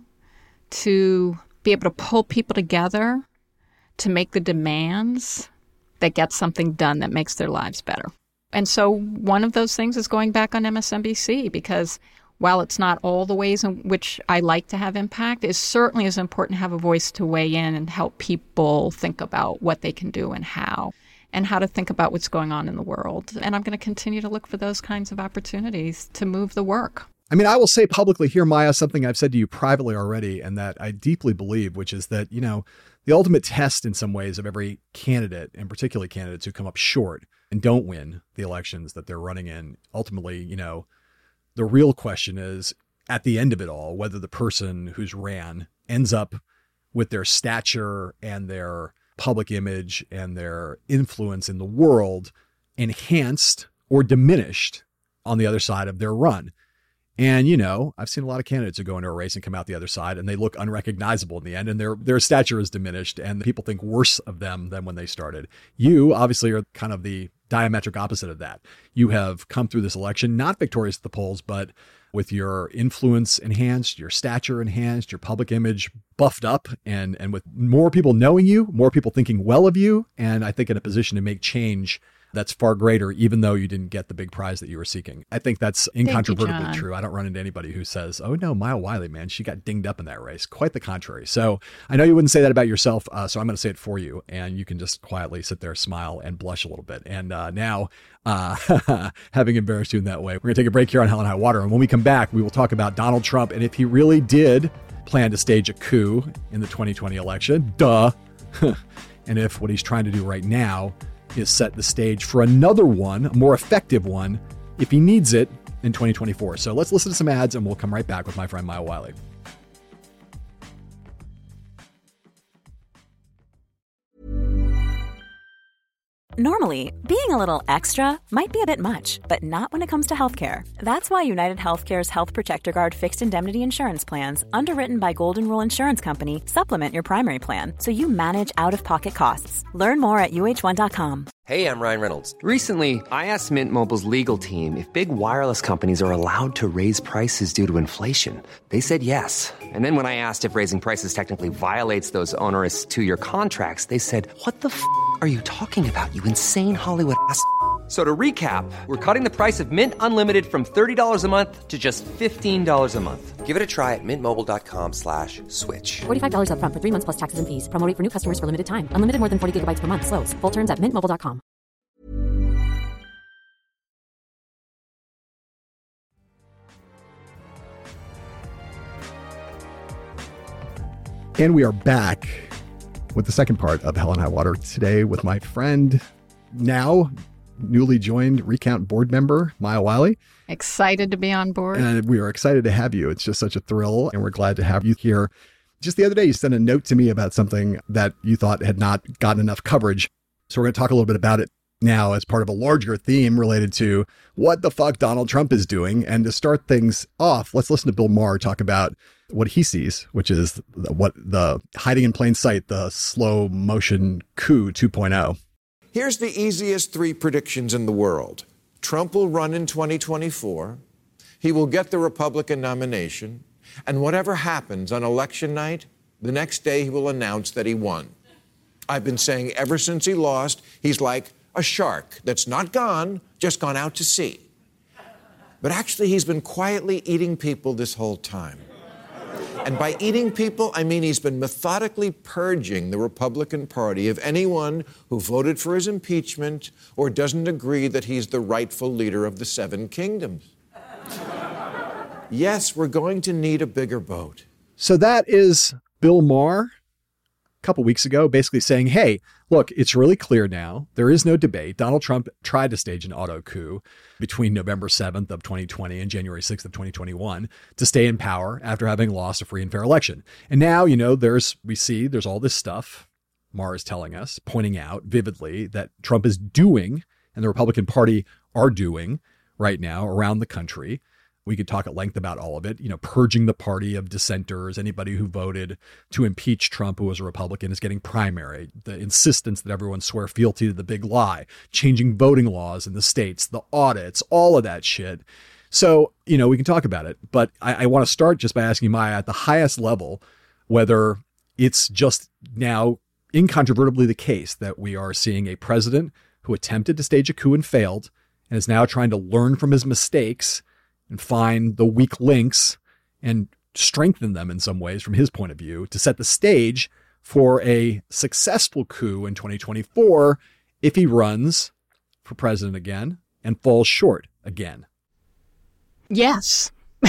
to be able to pull people together to make the demands that get something done that makes their lives better. And so one of those things is going back on MSNBC, because while it's not all the ways in which I like to have impact, it certainly is important to have a voice to weigh in and help people think about what they can do and how to think about what's going on in the world. And I'm going to continue to look for those kinds of opportunities to move the work.
I mean, I will say publicly here, Maya, something I've said to you privately already, and that I deeply believe, which is that, the ultimate test in some ways of every candidate, and particularly candidates who come up short and don't win the elections that they're running in, ultimately, the real question is, at the end of it all, whether the person who's ran ends up with their stature and their public image and their influence in the world enhanced or diminished on the other side of their run. And, I've seen a lot of candidates who go into a race and come out the other side and they look unrecognizable in the end, and their stature is diminished and people think worse of them than when they started. You obviously are kind of the diametric opposite of that. You have come through this election, not victorious at the polls, but with your influence enhanced, your stature enhanced, your public image buffed up, and with more people knowing you, more people thinking well of you, and I think in a position to make change that's far greater, even though you didn't get the big prize that you were seeking. I think that's incontrovertibly true. I don't run into anybody who says, oh no, Maya Wiley, man, she got dinged up in that race. Quite the contrary. So I know you wouldn't say that about yourself, so I'm going to say it for you, and you can just quietly sit there, smile, and blush a little bit. And now, having embarrassed you in that way, we're going to take a break here on Hell and High Water, and when we come back, we will talk about Donald Trump and if he really did plan to stage a coup in the 2020 election, and if what he's trying to do right now is set the stage for another one, a more effective one, if he needs it in 2024. So let's listen to some ads and we'll come right back with my friend Maya Wiley.
Normally, being a little extra might be a bit much, but not when it comes to healthcare. That's why United Healthcare's Health Protector Guard fixed indemnity insurance plans, underwritten by Golden Rule Insurance Company, supplement your primary plan so you manage out-of-pocket costs. Learn more at UH1.com.
Hey, I'm Ryan Reynolds. Recently, I asked Mint Mobile's legal team if big wireless companies are allowed to raise prices due to inflation. They said yes. And then when I asked if raising prices technically violates those onerous two-year contracts, they said, what the f*** are you talking about, you insane Hollywood ass f- So to recap, we're cutting the price of Mint Unlimited from $30 a month to just $15 a month. Give it a try at mintmobile.com/switch.
$45 up front for 3 months plus taxes and fees. Promo rate for new customers for limited time. Unlimited more than 40 gigabytes per month. Slows full terms at mintmobile.com.
And we are back with the second part of Hell and High Water today with my friend, now newly joined Recount board member, Maya Wiley.
Excited to be on board.
And we are excited to have you. It's just such a thrill, and we're glad to have you here. Just the other day, you sent a note to me about something that you thought had not gotten enough coverage. So we're going to talk a little bit about it. now as part of a larger theme related to what the fuck Donald Trump is doing. And to start things off, let's listen to Bill Maher talk about what he sees, which is what the hiding in plain sight, the slow motion coup 2.0.
Here's the easiest 3 predictions in the world. Trump will run in 2024. He will get the Republican nomination. And whatever happens on election night, the next day he will announce that he won. I've been saying ever since he lost, he's like a shark that's not gone, just gone out to sea. But actually, he's been quietly eating people this whole time. And by eating people, I mean he's been methodically purging the Republican Party of anyone who voted for his impeachment or doesn't agree that he's the rightful leader of the 7 kingdoms. Yes, we're going to need a bigger boat.
So that is Bill Maher a couple weeks ago, basically saying, hey, look, it's really clear now. There is no debate. Donald Trump tried to stage an auto coup between November 7th of 2020 and January 6th of 2021 to stay in power after having lost a free and fair election. And now, there's all this stuff Maher is telling us, pointing out vividly that Trump is doing and the Republican Party are doing right now around the country. We could talk at length about all of it, purging the party of dissenters. Anybody who voted to impeach Trump, who was a Republican, is getting primary. The insistence that everyone swear fealty to the big lie, changing voting laws in the states, the audits, all of that shit. So, we can talk about it. But I want to start just by asking Maya at the highest level, whether it's just now incontrovertibly the case that we are seeing a president who attempted to stage a coup and failed and is now trying to learn from his mistakes and find the weak links and strengthen them in some ways from his point of view to set the stage for a successful coup in 2024 if he runs for president again and falls short again.
Yes.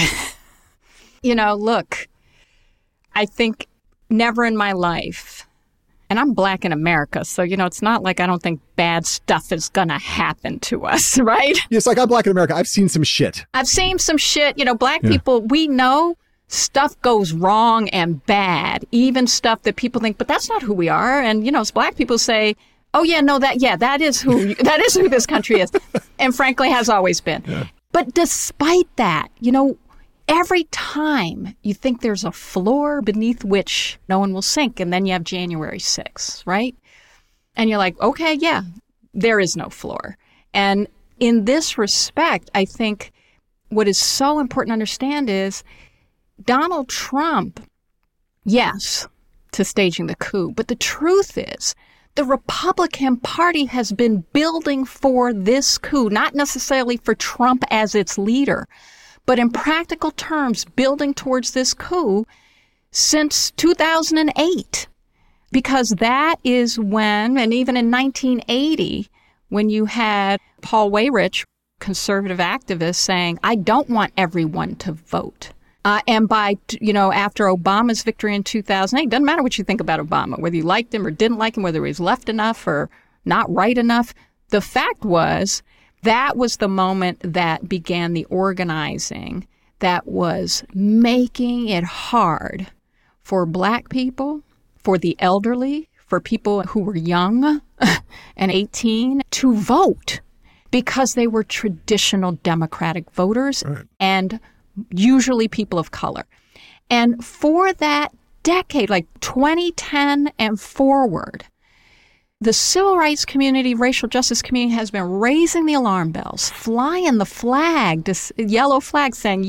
Look, I think never in my life, and I'm Black in America, so, it's not like I don't think bad stuff is going to happen to us, right?
It's like I'm Black in America. I've seen some shit.
Black people, we know stuff goes wrong and bad, even stuff that people think, but that's not who we are. And, as Black people say, oh, yeah, no, that is who this country is. And frankly, has always been. Yeah. But despite that, every time you think there's a floor beneath which no one will sink, and then you have January 6th, right? And you're like, okay, yeah, there is no floor. And in this respect, I think what is so important to understand is Donald Trump, yes, to staging the coup, but the truth is the Republican Party has been building for this coup, not necessarily for Trump as its leader, but in practical terms, building towards this coup since 2008. Because that is when, and even in 1980, when you had Paul Weyrich, conservative activist, saying, I don't want everyone to vote. And by, after Obama's victory in 2008, doesn't matter what you think about Obama, whether you liked him or didn't like him, whether he was left enough or not right enough. The fact was, that was the moment that began the organizing that was making it hard for Black people, for the elderly, for people who were young and 18 to vote because they were traditional Democratic voters and usually people of color. And for that decade, like 2010 and forward, the civil rights community, racial justice community has been raising the alarm bells, flying the flag, this yellow flag saying,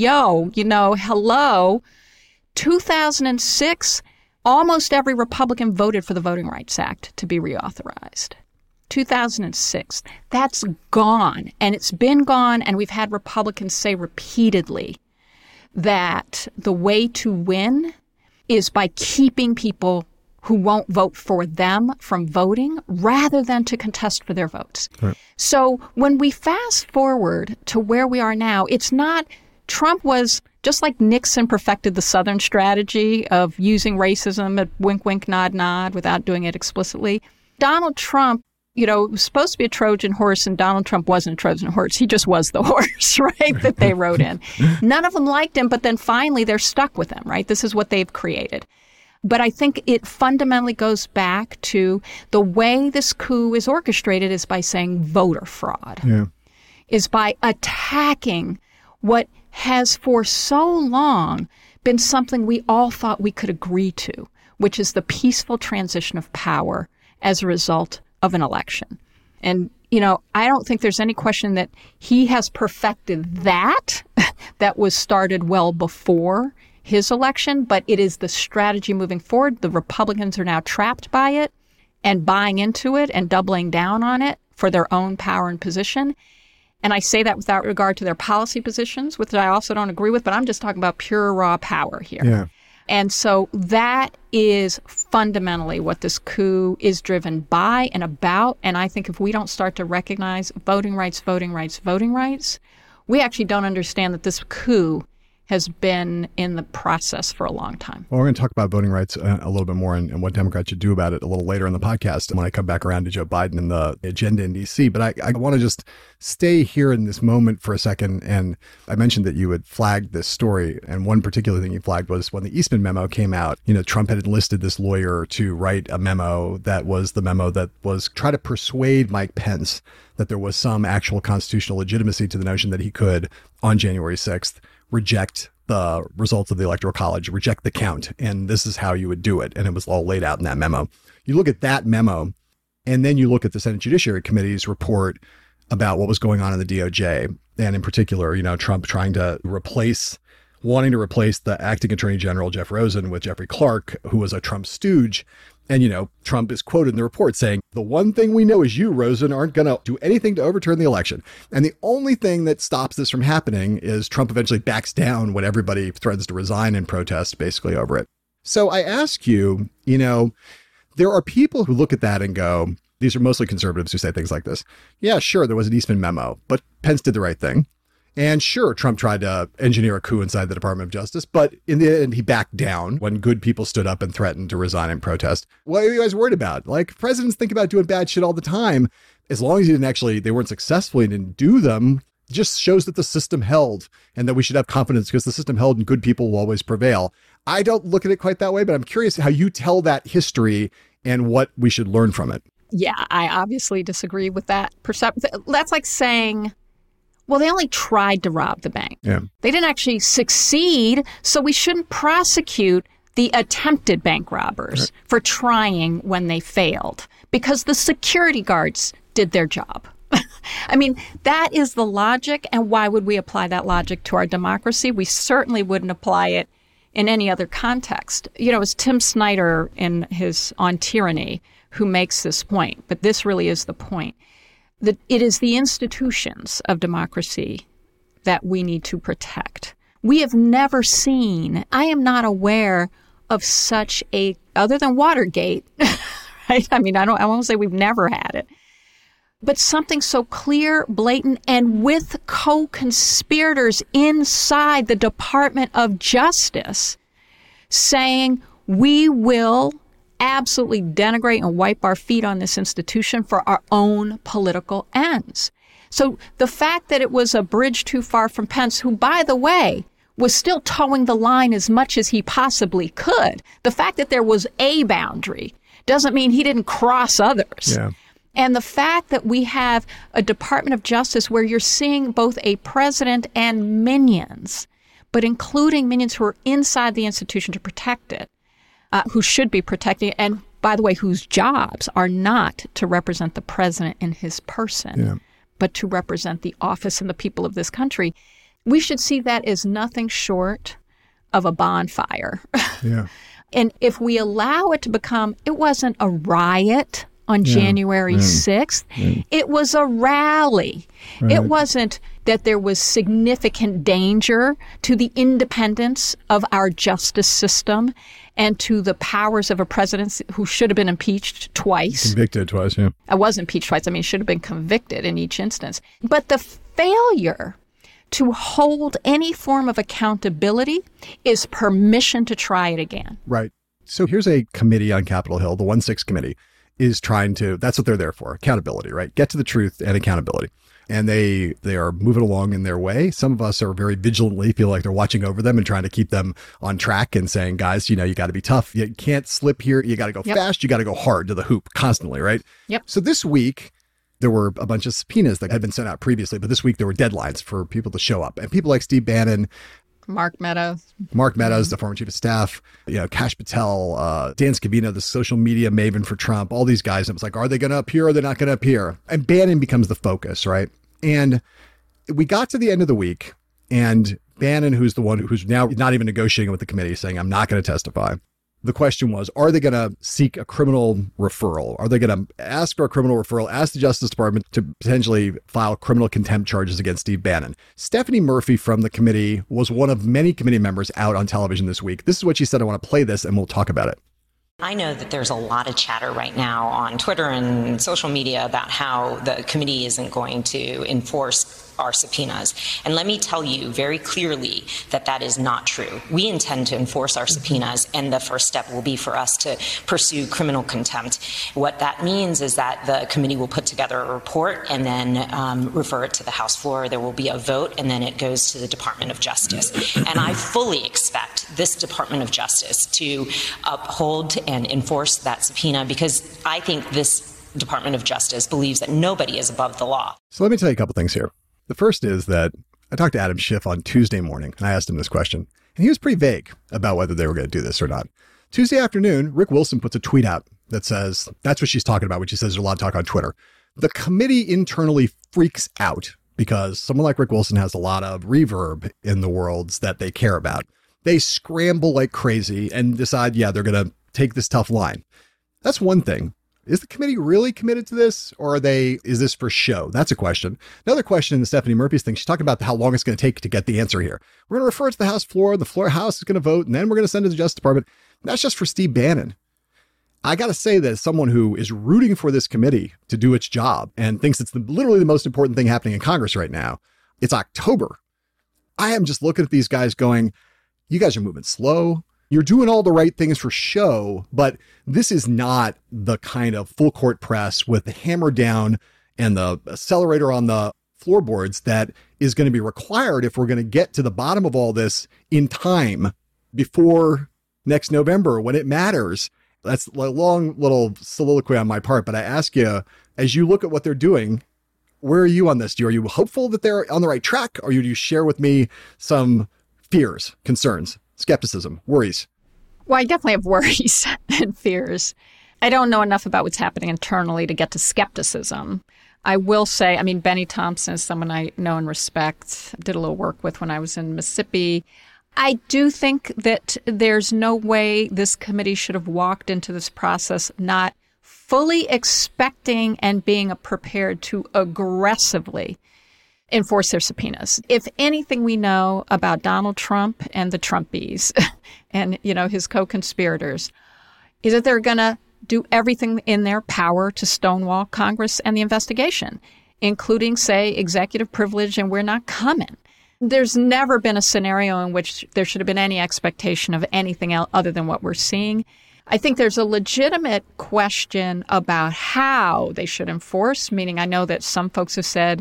hello. 2006, almost every Republican voted for the Voting Rights Act to be reauthorized. 2006, that's gone. And it's been gone. And we've had Republicans say repeatedly that the way to win is by keeping people who won't vote for them from voting rather than to contest for their votes. Right. So when we fast forward to where we are now, it's not, Trump was, just like Nixon perfected the Southern strategy of using racism at wink, wink, nod, nod without doing it explicitly. Donald Trump, was supposed to be a Trojan horse, and Donald Trump wasn't a Trojan horse. He just was the horse, right, that they rode in. None of them liked him, but then finally they're stuck with him, right? This is what they've created. But I think it fundamentally goes back to the way this coup is orchestrated is by saying voter fraud, is by attacking what has for so long been something we all thought we could agree to, which is the peaceful transition of power as a result of an election. And, I don't think there's any question that he has perfected that was started well before his election, but it is the strategy moving forward. The Republicans are now trapped by it and buying into it and doubling down on it for their own power and position. And I say that without regard to their policy positions, which I also don't agree with, but I'm just talking about pure raw power here.
Yeah.
And so that is fundamentally what this coup is driven by and about. And I think if we don't start to recognize voting rights, we actually don't understand that this coup has been in the process for a long time.
Well, we're going to talk about voting rights a little bit more and what Democrats should do about it a little later in the podcast when I come back around to Joe Biden and the agenda in D.C. But I want to just stay here in this moment for a second. And I mentioned that you had flagged this story. And one particular thing you flagged was when the Eastman memo came out, Trump had enlisted this lawyer to write a memo that was the memo that was try to persuade Mike Pence that there was some actual constitutional legitimacy to the notion that he could, on January 6th, reject the results of the Electoral College, reject the count. And this is how you would do it. And it was all laid out in that memo. You look at that memo, and then you look at the Senate Judiciary Committee's report about what was going on in the DOJ. And in particular, Trump wanting to replace the acting Attorney General, Jeff Rosen, with Jeffrey Clark, who was a Trump stooge. And, Trump is quoted in the report saying, the one thing we know is you, Rosen, aren't going to do anything to overturn the election. And the only thing that stops this from happening is Trump eventually backs down when everybody threatens to resign in protest, basically over it. So I ask you, there are people who look at that and go, these are mostly conservatives who say things like this. Yeah, sure, there was an Eastman memo, but Pence did the right thing. And sure, Trump tried to engineer a coup inside the Department of Justice, but in the end, he backed down when good people stood up and threatened to resign in protest. What are you guys worried about? Like, presidents think about doing bad shit all the time. As long as they weren't successful and didn't do them, it just shows that the system held and that we should have confidence because the system held and good people will always prevail. I don't look at it quite that way, but I'm curious how you tell that history and what we should learn from it.
Yeah, I obviously disagree with that perception. That's like saying, well, they only tried to rob the bank.
Yeah.
They didn't actually succeed, so we shouldn't prosecute the attempted bank robbers for trying when they failed because the security guards did their job. I mean, that is the logic, and why would we apply that logic to our democracy? We certainly wouldn't apply it in any other context. It's Tim Snyder in his On Tyranny who makes this point, but this really is the point. That it is the institutions of democracy that we need to protect. We have never seen, I am not aware of such other than Watergate, right? I mean, I won't say we've never had it, but something so clear, blatant, and with co-conspirators inside the Department of Justice saying we will absolutely denigrate and wipe our feet on this institution for our own political ends. So the fact that it was a bridge too far from Pence, who, by the way, was still towing the line as much as he possibly could, the fact that there was a boundary doesn't mean he didn't cross others.
Yeah.
And the fact that we have a Department of Justice where you're seeing both a president and minions, but including minions who are inside the institution to protect it, who should be protecting it, and by the way, whose jobs are not to represent the president in his person, but to represent the office and the people of this country. We should see that as nothing short of a bonfire.
Yeah.
And if we allow it to become, it wasn't a riot on January 6th. It was a rally. Right. It wasn't that there was significant danger to the independence of our justice system and to the powers of a president who should have been impeached twice.
Convicted twice, yeah.
I was impeached twice. I mean, should have been convicted in each instance. But the failure to hold any form of accountability is permission to try it again.
Right. So here's a committee on Capitol Hill, the 1-6 committee. is that's what they're there for, accountability, right? Get to the truth and accountability. And they are moving along in their way. Some of us are very vigilantly feel like they're watching over them and trying to keep them on track and saying, guys, you got to be tough. You can't slip here. You got to go fast. You got to go hard to the hoop constantly, right?
Yep.
So this week, there were a bunch of subpoenas that had been sent out previously, but this week there were deadlines for people to show up. And people like Steve Bannon,
Mark Meadows,
the former chief of staff, Kash Patel, Dan Scavino, the social media maven for Trump, all these guys. And it was like, are they going to appear or they're not going to appear? And Bannon becomes the focus, right? And we got to the end of the week, and Bannon, who's the one who's now not even negotiating with the committee, saying, I'm not going to testify. The question was, are they going to seek a criminal referral? Are they going to ask for a criminal referral, ask the Justice Department to potentially file criminal contempt charges against Steve Bannon? Stephanie Murphy from the committee was one of many committee members out on television this week. This is what she said. I want to play this and we'll talk about it.
I know that there's a lot of chatter right now on Twitter and social media about how the committee isn't going to enforce our subpoenas. And let me tell you very clearly that that is not true. We intend to enforce our subpoenas, and the first step will be for us to pursue criminal contempt. What that means is that the committee will put together a report and then refer it to the House floor. There will be a vote, and then it goes to the Department of Justice. And I fully expect this Department of Justice to uphold and enforce that subpoena, because I think this Department of Justice believes that nobody is above the law.
So let me tell you a couple things here. The first is that I talked to Adam Schiff on Tuesday morning, and I asked him this question, and he was pretty vague about whether they were going to do this or not. Tuesday afternoon, Rick Wilson puts a tweet out that says, that's what she's talking about, when she says there's a lot of talk on Twitter. The committee internally freaks out because someone like Rick Wilson has a lot of reverb in the worlds that they care about. They scramble like crazy and decide, they're going to take this tough line. That's one thing. Is the committee really committed to this, or is this for show? That's a question. Another question in the Stephanie Murphy's thing, she's talking about how long it's going to take to get the answer here. We're going to refer it to the House floor. The House is going to vote, and then we're going to send it to the Justice Department. That's just for Steve Bannon. I got to say that as someone who is rooting for this committee to do its job and thinks it's literally the most important thing happening in Congress right now, it's October. I am just looking at these guys going, you guys are moving slow. You're doing all the right things for show, but this is not the kind of full court press with the hammer down and the accelerator on the floorboards that is going to be required if we're going to get to the bottom of all this in time before next November when it matters. That's a long little soliloquy on my part, but I ask you, as you look at what they're doing, where are you on this? Are you hopeful that they're on the right track, or do you share with me some fears, concerns, skepticism, worries?
Well, I definitely have worries and fears. I don't know enough about what's happening internally to get to skepticism. I will say, Benny Thompson is someone I know and respect, did a little work with when I was in Mississippi. I do think that there's no way this committee should have walked into this process not fully expecting and being prepared to aggressively enforce their subpoenas. If anything we know about Donald Trump and the Trumpies and, his co-conspirators is that they're going to do everything in their power to stonewall Congress and the investigation, including, say, executive privilege, and we're not coming. There's never been a scenario in which there should have been any expectation of anything else other than what we're seeing. I think there's a legitimate question about how they should enforce, meaning I know that some folks have said,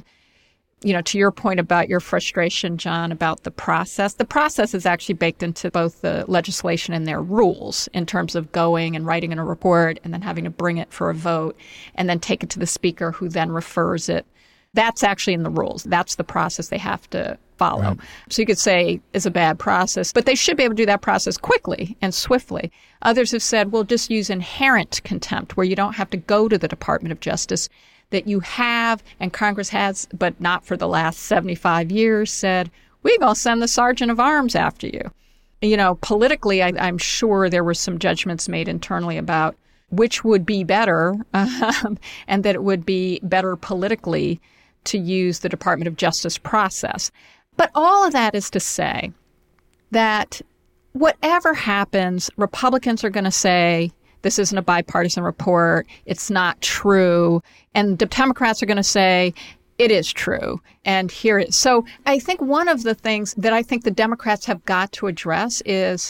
to your point about your frustration, John, about the process is actually baked into both the legislation and their rules in terms of going and writing in a report and then having to bring it for a vote and then take it to the speaker who then refers it. That's actually in the rules. That's the process they have to follow. Right. So you could say it's a bad process, but they should be able to do that process quickly and swiftly. Others have said, well, just use inherent contempt where you don't have to go to the Department of Justice, that you have, and Congress has, but not for the last 75 years, said, we're going to send the sergeant of arms after you. Politically, I'm sure there were some judgments made internally about which would be better, and that it would be better politically to use the Department of Justice process. But all of that is to say that whatever happens, Republicans are going to say, this isn't a bipartisan report, it's not true. And the Democrats are going to say, it is true. And here it is. So I think one of the things that I think the Democrats have got to address is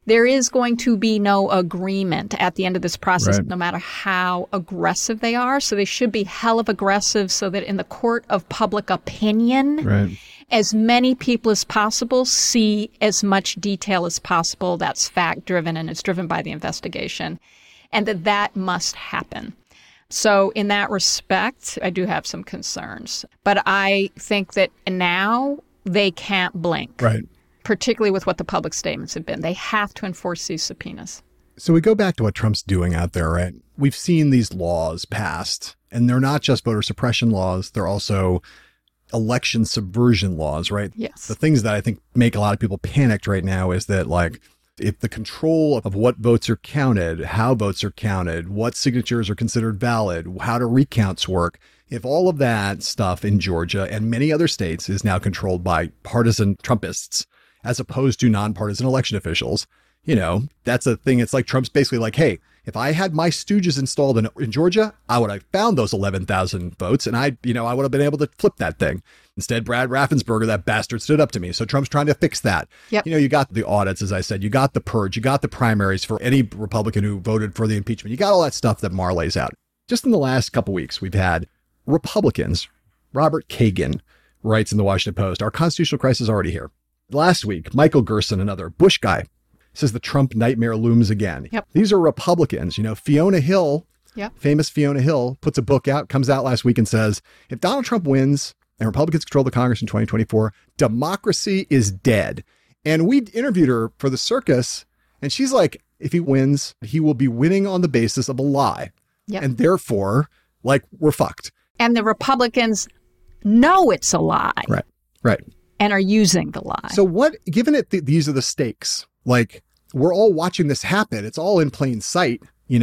There is going to be no agreement at the end of this process,
Right.
no matter how aggressive they are. So they should be hell of aggressive so that in the court of public opinion,
Right.
as many people as possible see as much detail as possible that's fact-driven and it's driven by the investigation, and that must happen. So in that respect, I do have some concerns. But I think that now they can't blink.
Right.
Particularly with what the public statements have been. They have to enforce these subpoenas.
So we go back to what Trump's doing out there, right? We've seen these laws passed, and they're not just voter suppression laws. They're also election subversion laws, right?
Yes.
The things that I think make a lot of people panicked right now is that, like, if the control of what votes are counted, how votes are counted, what signatures are considered valid, how do recounts work, if all of that stuff in Georgia and many other states is now controlled by partisan Trumpists, as opposed to nonpartisan election officials, you know, that's a thing. It's like Trump's basically like, hey, if I had my stooges installed in Georgia, I would have found those 11,000 votes and I would have been able to flip that thing. Instead, Brad Raffensperger, that bastard, stood up to me. So Trump's trying to fix that.
Yep.
You got the audits, as I said, you got the purge, you got the primaries for any Republican who voted for the impeachment. You got all that stuff that Maher lays out. Just in the last couple weeks, we've had Republicans. Robert Kagan writes in the Washington Post, our constitutional crisis is already here. Last week, Michael Gerson, another Bush guy, says the Trump nightmare looms again.
Yep.
These are Republicans. Fiona Hill,
Yep.
famous Fiona Hill, puts a book out, comes out last week and says, if Donald Trump wins and Republicans control the Congress in 2024, democracy is dead. And we interviewed her for the circus, and she's like, if he wins, he will be winning on the basis of a lie.
Yep.
And therefore, like, we're fucked.
And the Republicans know it's a lie.
Right. Right.
And are using the lie.
So what, given it, these are the stakes, like, we're all watching this happen. It's all in plain sight,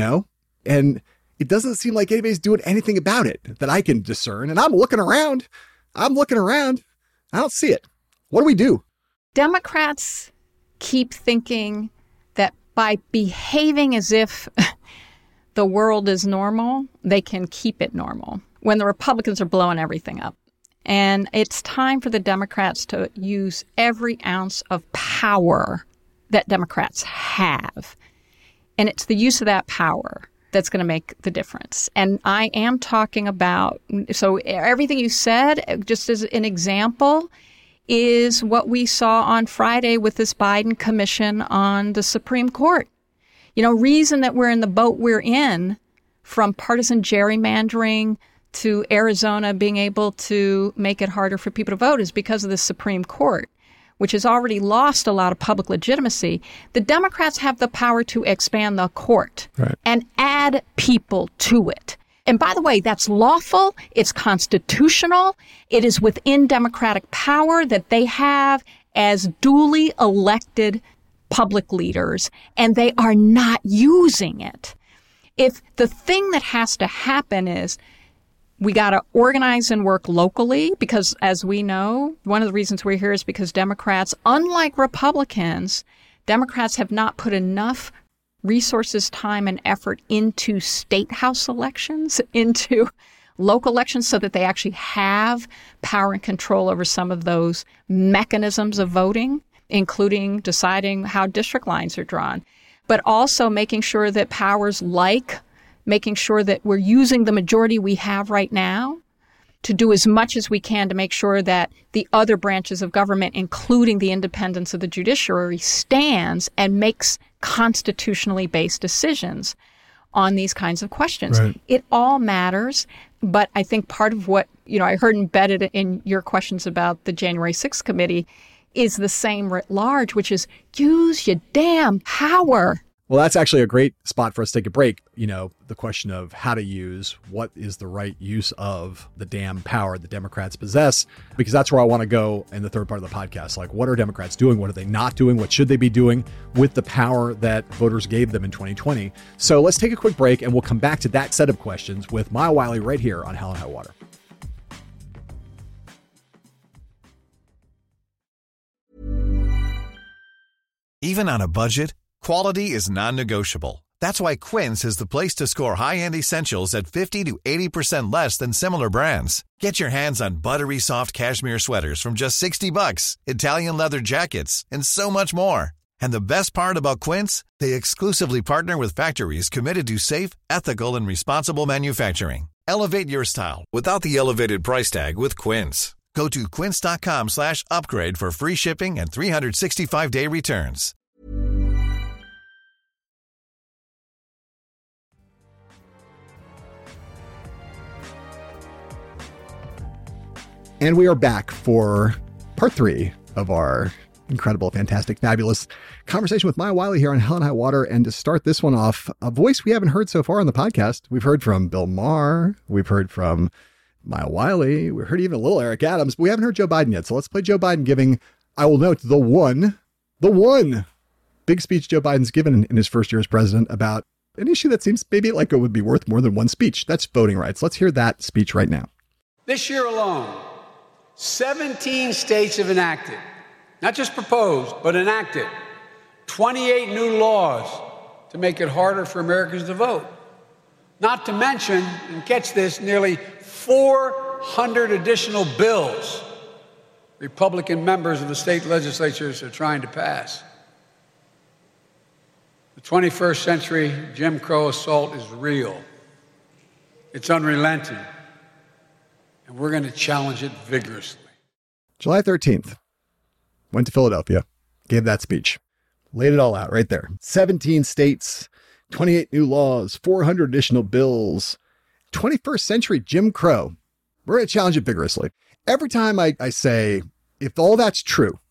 and it doesn't seem like anybody's doing anything about it that I can discern. And I'm looking around. I don't see it. What do we do?
Democrats keep thinking that by behaving as if the world is normal, they can keep it normal when the Republicans are blowing everything up. And it's time for the Democrats to use every ounce of power that Democrats have. And it's the use of that power that's going to make the difference. And I am talking about, so everything you said, just as an example, is what we saw on Friday with this Biden commission on the Supreme Court. Reason that we're in the boat we're in, from partisan gerrymandering to Arizona being able to make it harder for people to vote, is because of the Supreme Court, which has already lost a lot of public legitimacy. The Democrats have the power to expand the court and add people to it. And by the way, that's lawful. It's constitutional. It is within Democratic power that they have as duly elected public leaders, and they are not using it. If the thing that has to happen is we got to organize and work locally, because as we know, one of the reasons we're here is because Democrats, unlike Republicans, Democrats have not put enough resources, time, and effort into state house elections, into local elections, so that they actually have power and control over some of those mechanisms of voting, including deciding how district lines are drawn, but also making sure that powers like making sure that we're using the majority we have right now to do as much as we can to make sure that the other branches of government, including the independence of the judiciary, stands and makes constitutionally based decisions on these kinds of questions.
Right.
It all matters, but I think part of what, I heard embedded in your questions about the January 6th committee is the same writ large, which is use your damn power.
Well, that's actually a great spot for us to take a break. The question of how to use, what is the right use of the damn power the Democrats possess, because that's where I want to go in the third part of the podcast. Like, what are Democrats doing? What are they not doing? What should they be doing with the power that voters gave them in 2020? So let's take a quick break, and we'll come back to that set of questions with Maya Wiley right here on Hell and High Water.
Even on a budget, quality is non-negotiable. That's why Quince is the place to score high-end essentials at 50 to 80% less than similar brands. Get your hands on buttery soft cashmere sweaters from just $60, Italian leather jackets, and so much more. And the best part about Quince, they exclusively partner with factories committed to safe, ethical, and responsible manufacturing. Elevate your style without the elevated price tag with Quince. Go to quince.com/upgrade for free shipping and 365-day returns.
And we are back for part 3 of our incredible, fantastic, fabulous conversation with Maya Wiley here on Hell and High Water. And to start this one off, a voice we haven't heard so far on the podcast. We've heard from Bill Maher. We've heard from Maya Wiley. We've heard even a little Eric Adams, but we haven't heard Joe Biden yet. So let's play Joe Biden giving, I will note, the one big speech Joe Biden's given in his first year as president about an issue that seems maybe like it would be worth more than one speech. That's voting rights. Let's hear that speech right now.
This year alone, 17 states have enacted, not just proposed, but enacted 28 new laws to make it harder for Americans to vote. Not to mention, and catch this, nearly 400 additional bills Republican members of the state legislatures are trying to pass. The 21st century Jim Crow assault is real. It's unrelenting. And we're going to challenge it vigorously.
July 13th. Went to Philadelphia, gave that speech, laid it all out right there. 17 states, 28 new laws, 400 additional bills, 21st century Jim Crow. We're going to challenge it vigorously. Every time I say, if all that's true,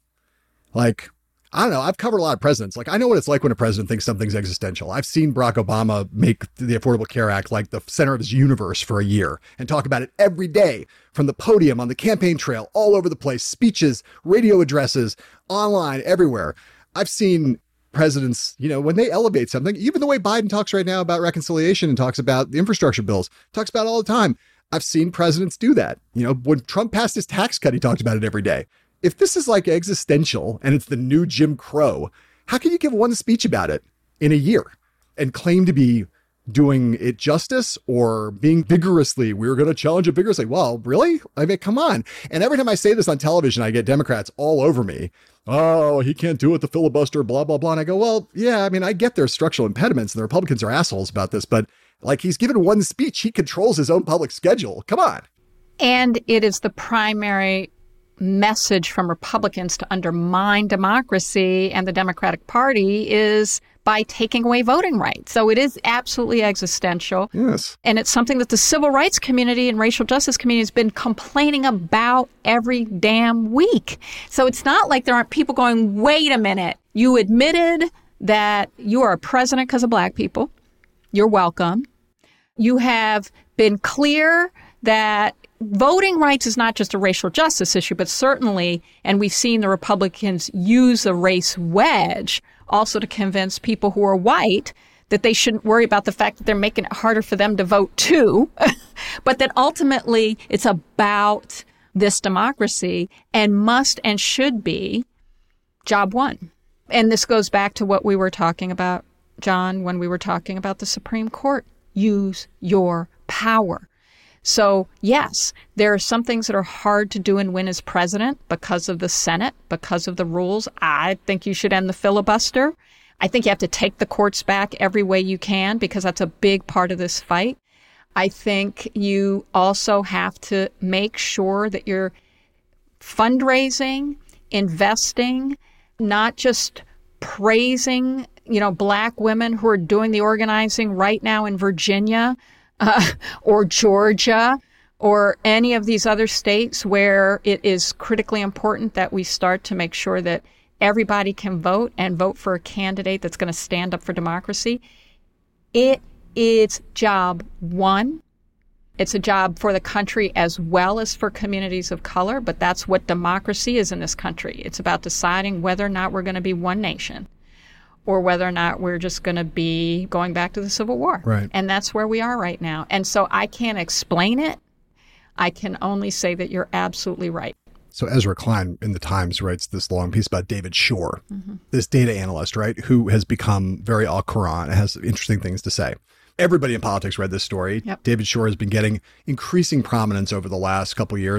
like, I don't know, I've covered a lot of presidents. Like, I know what it's like when a president thinks something's existential. I've seen Barack Obama make the Affordable Care Act like the center of his universe for a year and talk about it every day from the podium, on the campaign trail, all over the place, speeches, radio addresses, online, everywhere. I've seen presidents, when they elevate something, even the way Biden talks right now about reconciliation and talks about the infrastructure bills, talks about it all the time. I've seen presidents do that. When Trump passed his tax cut, he talked about it every day. If this is like existential and it's the new Jim Crow, how can you give one speech about it in a year and claim to be doing it justice or being vigorously, we're going to challenge it vigorously? Well, really? I mean, come on. And every time I say this on television, I get Democrats all over me. Oh, he can't do it, the filibuster, blah, blah, blah. And I go, well, yeah, I mean, I get there's structural impediments and the Republicans are assholes about this, but like, he's given one speech, he controls his own public schedule. Come on.
And it is the primary message from Republicans to undermine democracy and the Democratic Party is by taking away voting rights. So it is absolutely existential.
Yes.
And it's something that the civil rights community and racial justice community has been complaining about every damn week. So it's not like there aren't people going, wait a minute, you admitted that you are a president because of black people. You're welcome. You have been clear that voting rights is not just a racial justice issue, but certainly, and we've seen the Republicans use a race wedge also to convince people who are white that they shouldn't worry about the fact that they're making it harder for them to vote too, but that ultimately it's about this democracy and must and should be job one. And this goes back to what we were talking about, John, when we were talking about the Supreme Court. Use your power. So, yes, there are some things that are hard to do and win as president because of the Senate, because of the rules. I think you should end the filibuster. I think you have to take the courts back every way you can because that's a big part of this fight. I think you also have to make sure that you're fundraising, investing, not just praising, black women who are doing the organizing right now in Virginia, or Georgia, or any of these other states where it is critically important that we start to make sure that everybody can vote and vote for a candidate that's going to stand up for democracy. It is job one. It's a job for the country as well as for communities of color, but that's what democracy is in this country. It's about deciding whether or not we're going to be one nation, or whether or not we're just going to be going back to the Civil War.
Right.
And that's where we are right now. And so I can't explain it. I can only say that you're absolutely right.
So Ezra Klein in the Times writes this long piece about David Shor, this data analyst, right, who has become very al-Quran and has interesting things to say. Everybody in politics read this story.
Yep.
David Shor has been getting increasing prominence over the last couple of years.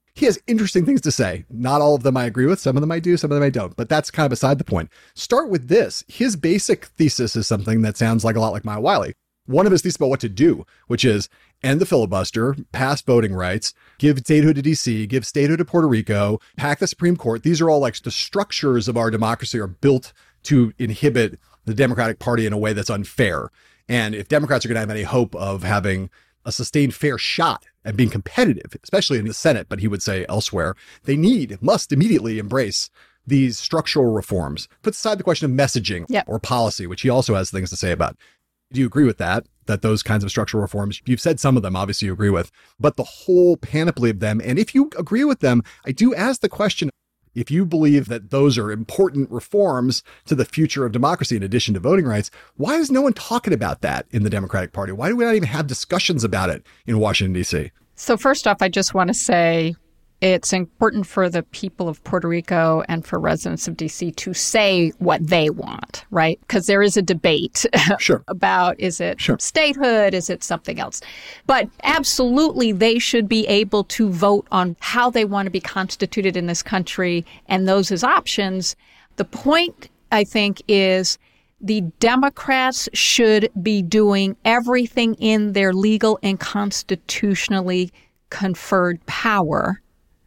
He has interesting things to say. Not all of them I agree with. Some of them I do, some of them I don't. But that's kind of beside the point. Start with this. His basic thesis is something that sounds like a lot like Maya Wiley. One of his theses about what to do, which is end the filibuster, pass voting rights, give statehood to DC, give statehood to Puerto Rico, pack the Supreme Court. These are all like the structures of our democracy are built to inhibit the Democratic Party in a way that's unfair. And if Democrats are going to have any hope of having a sustained fair shot at being competitive, especially in the Senate, but he would say elsewhere, they must immediately embrace these structural reforms. Puts aside the question of messaging or policy, which he also has things to say about. Do you agree with that those kinds of structural reforms, you've said some of them, obviously you agree with, but the whole panoply of them, and if you agree with them, I do ask the question, if you believe that those are important reforms to the future of democracy in addition to voting rights, why is no one talking about that in the Democratic Party? Why do we not even have discussions about it in Washington, D.C.?
So first off, I just want to say it's important for the people of Puerto Rico and for residents of D.C. to say what they want, right? Because there is a debate about, is it statehood? Is it something else? But absolutely, they should be able to vote on how they want to be constituted in this country and those as options. The point, I think, is the Democrats should be doing everything in their legal and constitutionally conferred power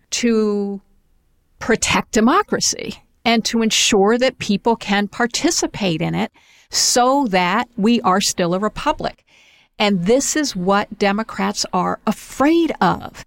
to protect democracy and to ensure that people can participate in it so that we are still a republic. And this is what Democrats are afraid of.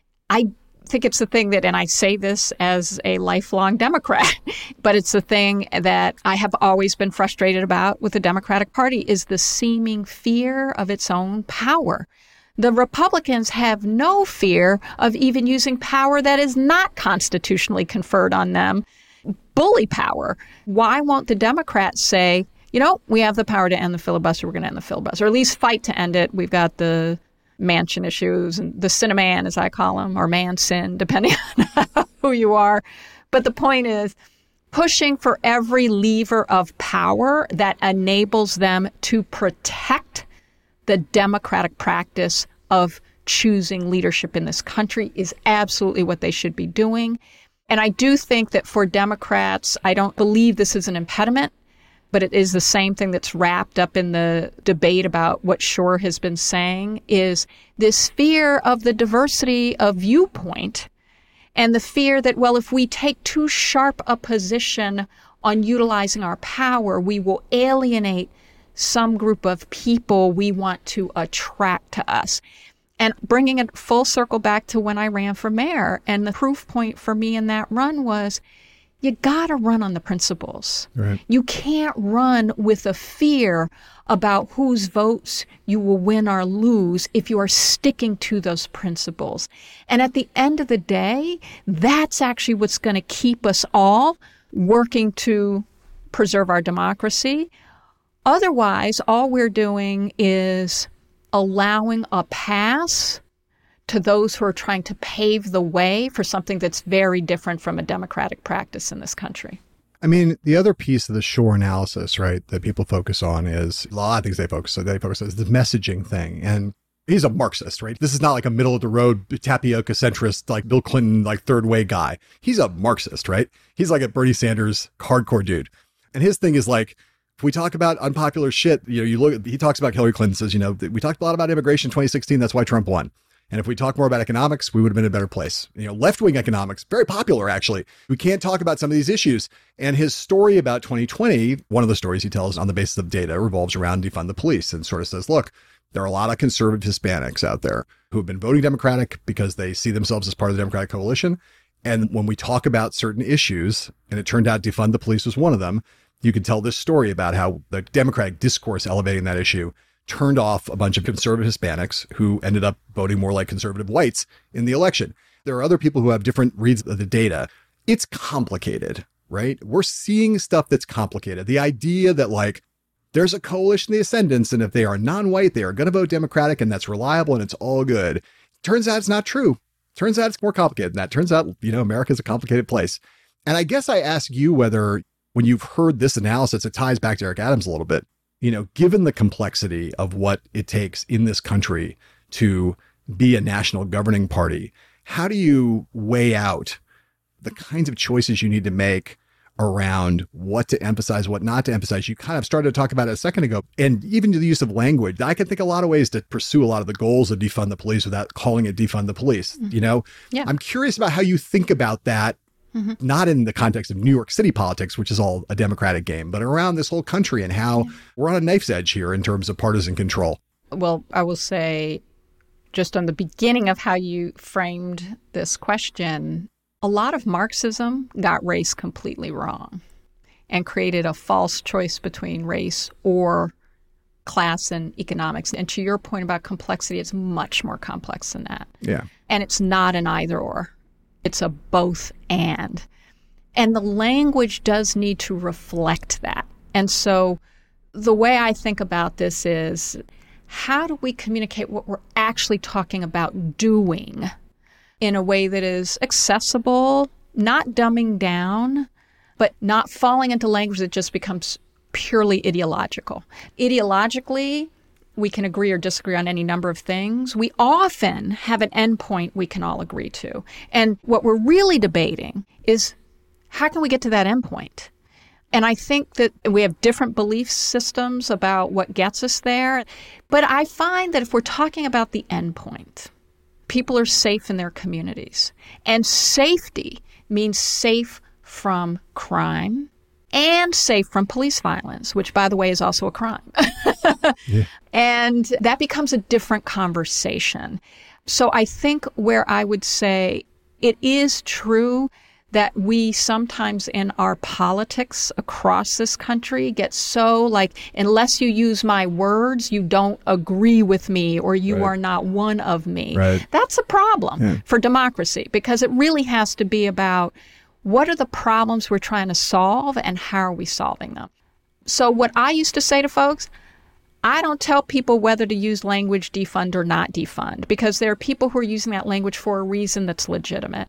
I think it's the thing that, and I say this as a lifelong Democrat, but it's the thing that I have always been frustrated about with the Democratic Party is the seeming fear of its own power. The Republicans have no fear of even using power that is not constitutionally conferred on them, bully power. Why won't the Democrats say, we have the power to end the filibuster, we're going to end the filibuster, or at least fight to end it. We've got the Manchin issues and the Cinnamon, as I call them, or Manson, depending on who you are. But the point is pushing for every lever of power that enables them to protect the democratic practice of choosing leadership in this country is absolutely what they should be doing. And I do think that for Democrats, I don't believe this is an impediment, but it is the same thing that's wrapped up in the debate about what Shore has been saying, is this fear of the diversity of viewpoint and the fear that, well, if we take too sharp a position on utilizing our power, we will alienate some group of people we want to attract to us. And bringing it full circle back to when I ran for mayor, and the proof point for me in that run was, you got to run on the principles. Right. You can't run with a fear about whose votes you will win or lose if you are sticking to those principles. And at the end of the day, that's actually what's going to keep us all working to preserve our democracy. Otherwise, all we're doing is allowing a pass to those who are trying to pave the way for something that's very different from a democratic practice in this country.
I mean, the other piece of the Shore analysis, right, that people focus on is a lot of things they focus on. They focus on is the messaging thing. And he's a Marxist, right? This is not like a middle of the road tapioca centrist, like Bill Clinton, like third way guy. He's a Marxist, right? He's like a Bernie Sanders hardcore dude. And his thing is like, if we talk about unpopular shit, he talks about Hillary Clinton, says, we talked a lot about immigration in 2016. That's why Trump won. And if we talk more about economics, we would have been in a better place. Left-wing economics, very popular, actually. We can't talk about some of these issues. And his story about 2020, one of the stories he tells on the basis of data, revolves around defund the police and sort of says, look, there are a lot of conservative Hispanics out there who have been voting Democratic because they see themselves as part of the Democratic coalition. And when we talk about certain issues, and it turned out defund the police was one of them, you can tell this story about how the Democratic discourse elevating that issue turned off a bunch of conservative Hispanics who ended up voting more like conservative whites in the election. There are other people who have different reads of the data. It's complicated, right? We're seeing stuff that's complicated. The idea that like there's a coalition of the ascendants, and if they are non-white, they are going to vote Democratic, and that's reliable and it's all good. Turns out it's not true. Turns out it's more complicated than that. Turns out, America's a complicated place. And I guess I ask you whether when you've heard this analysis, it ties back to Eric Adams a little bit. Given the complexity of what it takes in this country to be a national governing party, How do you weigh out the kinds of choices you need to make around what to emphasize, what not to emphasize? You kind of started to talk about it a second ago, and even the use of language. I can think a lot of ways to pursue a lot of the goals of defund the police without calling it defund the police. You know, I'm curious about how you think about that, not in the context of New York City politics, which is all a Democratic game, but around this whole country and how we're on a knife's edge here in terms of partisan control.
Well, I will say, just on the beginning of how you framed this question, a lot of Marxism got race completely wrong and created a false choice between race or class and economics. And to your point about complexity, it's much more complex than that.
Yeah.
And it's not an either or. It's a both and. And the language does need to reflect that. And so the way I think about this is, how do we communicate what we're actually talking about doing in a way that is accessible, not dumbing down, but not falling into language that just becomes purely ideological? Ideologically, we can agree or disagree on any number of things. We often have an endpoint we can all agree to. And what we're really debating is, how can we get to that endpoint? And I think that we have different belief systems about what gets us there. But I find that if we're talking about the endpoint, people are safe in their communities. And safety means safe from crime and safe from police violence, which, by the way, is also a crime. And that becomes a different conversation. So I think where I would say it is true that we sometimes in our politics across this country get so like, unless you use my words, you don't agree with me or you are not one of me. That's a problem for democracy, because it really has to be about what are the problems we're trying to solve and how are we solving them. So what I used to say to folks, I don't tell people whether to use language defund or not defund, because there are people who are using that language for a reason that's legitimate.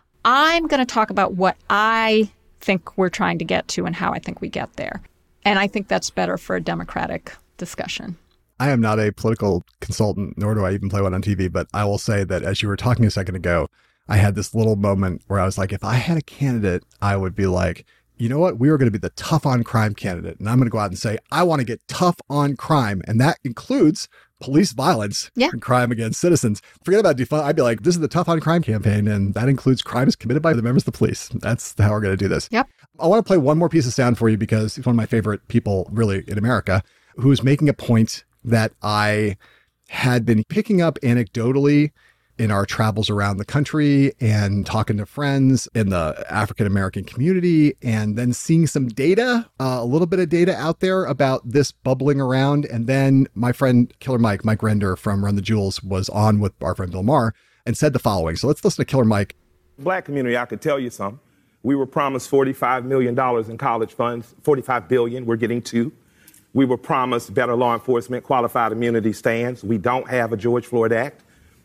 I'm going to talk about what I think we're trying to get to and how I think we get there. And I think that's better for a democratic discussion.
I am not a political consultant, nor do I even play one on TV, but I will say that as you were talking a second ago, I had this little moment where I was like, if I had a candidate, I would be like, you know what? We are going to be the tough on crime candidate. And I'm going to go out and say, I want to get tough on crime. And that includes police violence and crime against citizens. Forget about defund. I'd be like, this is the tough on crime campaign. And that includes crimes committed by the members of the police. That's how we're going to do this. I want to play one more piece of sound for you, because he's one of my favorite people really in America, who's making a point that I had been picking up anecdotally in our travels around the country and talking to friends in the African-American community, and then seeing some data, a little bit of data out there about this bubbling around. And then my friend Killer Mike Render from Run the Jewels was on with our friend Bill Maher and said the following. So let's listen to Killer Mike.
Black community, I could tell you something. We were promised $45 million in college funds, $45 billion, we're getting $2. We were promised better law enforcement, qualified immunity stands. We don't have a George Floyd Act.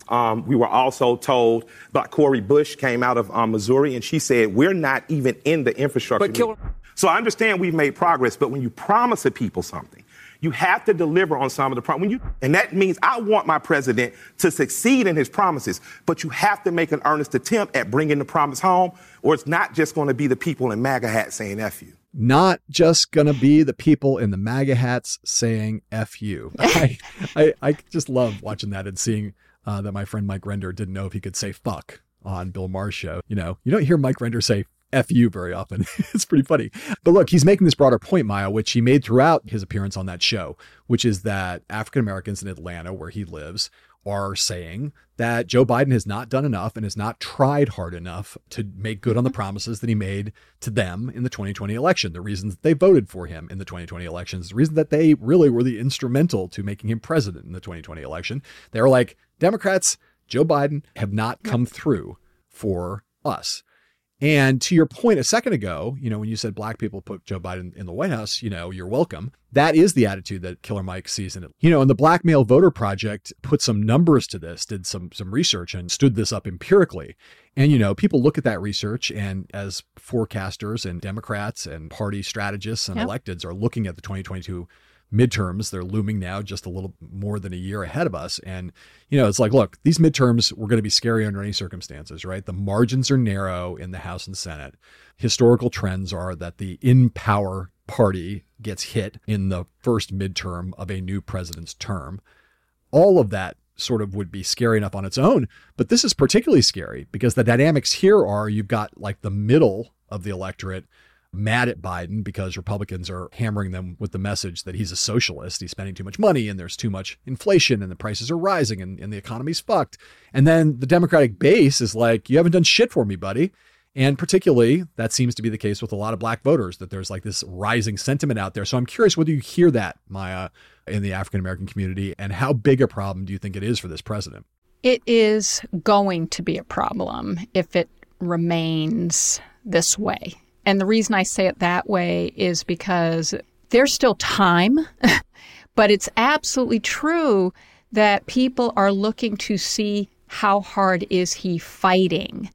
We were also told, but Cori Bush came out of Missouri, and she said, we're not even in the infrastructure. So I understand we've made progress, but when you promise the people something, you have to deliver on some of the problems. And that means I want my president to succeed in his promises, but you have to make an earnest attempt at bringing the promise home, or it's not just going to be the people in MAGA hats saying F you.
Not just going to be the people in the MAGA hats saying F you. I just love watching that and seeing that my friend Mike Render didn't know if he could say fuck on Bill Maher's show. You know, you don't hear Mike Render say F you very often. It's pretty funny. But look, he's making this broader point, Maya, which he made throughout his appearance on that show, which is that African Americans in Atlanta, where he lives, are saying that Joe Biden has not done enough and has not tried hard enough to make good on the promises that he made to them in the 2020 election. The reasons that they voted for him in the 2020 elections, the reason that they really were the instrumental to making him president in the 2020 election. They were like, Democrats, Joe Biden have not come through for us. And to your point a second ago, you know, when you said black people put Joe Biden in the White House, you know, you're welcome. That is the attitude that Killer Mike sees in it. You know, and the Black Male Voter Project put some numbers to this, did some research and stood this up empirically. And, you know, people look at that research, and as forecasters and Democrats and party strategists and electeds are looking at the 2022 midterms. They're looming now just a little more than a year ahead of us. And, it's like, look, these midterms were going to be scary under any circumstances, right? The margins are narrow in the House and Senate. Historical trends are that the in-power party gets hit in the first midterm of a new president's term. All of that sort of would be scary enough on its own, but this is particularly scary because the dynamics here are you've got like the middle of the electorate mad at Biden because Republicans are hammering them with the message that he's a socialist, he's spending too much money and there's too much inflation and the prices are rising and the economy's fucked. And then the Democratic base is like, you haven't done shit for me, buddy. And particularly, that seems to be the case with a lot of black voters, that there's like this rising sentiment out there. So I'm curious whether you hear that, Maya, in the African-American community, and how big a problem do you think it is for this president?
It is going to be a problem if it remains this way. And the reason I say it that way is because there's still time, but it's absolutely true that people are looking to see how hard is he fighting.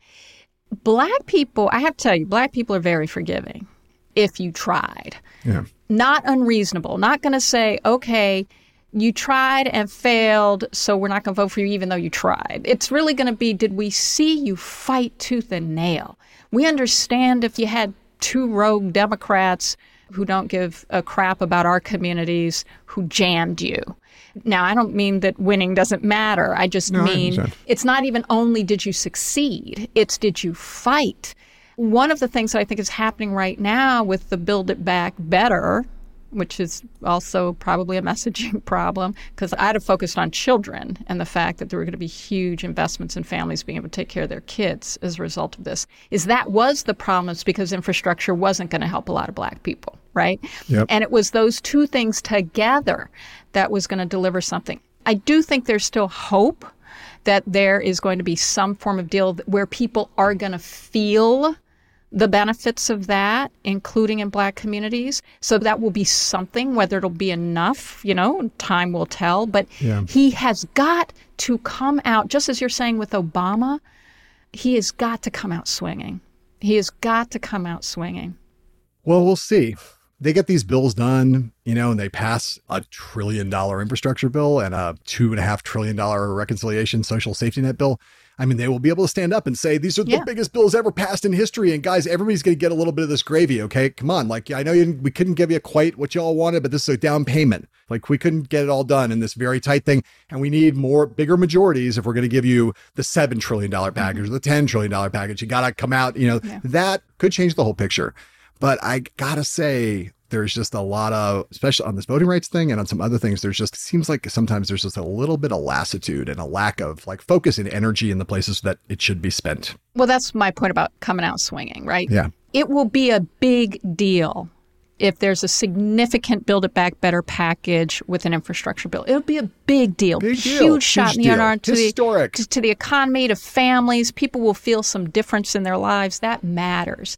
Black people, I have to tell you, Black people are very forgiving if you tried.
Yeah.
Not unreasonable. Not going to say, okay, you tried and failed, so we're not going to vote for you even though you tried. It's really going to be, did we see you fight tooth and nail? We understand if you had two rogue Democrats who don't give a crap about our communities who jammed you. Now, I don't mean that winning doesn't matter. I just mean it's not even only did you succeed, it's did you fight. One of the things that I think is happening right now with the Build It Back Better, which is also probably a messaging problem, because I'd have focused on children and the fact that there were going to be huge investments in families being able to take care of their kids as a result of this, is that was the problem, is because infrastructure wasn't going to help a lot of Black people, right?
Yep.
And it was those two things together that was going to deliver something. I do think there's still hope that there is going to be some form of deal where people are going to feel the benefits of that, including in Black communities. So that will be something. Whether it'll be enough, time will tell. But he has got to come out, just as you're saying with Obama, he has got to come out swinging. He has got to come out swinging.
Well, we'll see. They get these bills done, and they pass a $1 trillion infrastructure bill and a $2.5 trillion reconciliation social safety net bill. I mean, they will be able to stand up and say, these are the biggest bills ever passed in history. And guys, everybody's going to get a little bit of this gravy. Okay, come on. Like, I know we couldn't give you quite what you all wanted, but this is a down payment. Like, we couldn't get it all done in this very tight thing. And we need bigger majorities if we're going to give you the $7 trillion package or the $10 trillion package. You got to come out, that could change the whole picture. But I got to say, there's just a lot of, especially on this voting rights thing and on some other things, seems like sometimes there's just a little bit of lassitude and a lack of focus and energy in the places that it should be spent.
Well, that's my point about coming out swinging, right?
Yeah.
It will be a big deal if there's a significant Build It Back Better package with an infrastructure bill. It'll be a big deal. Huge shot in the arm to the economy, to families. People will feel some difference in their lives. That matters.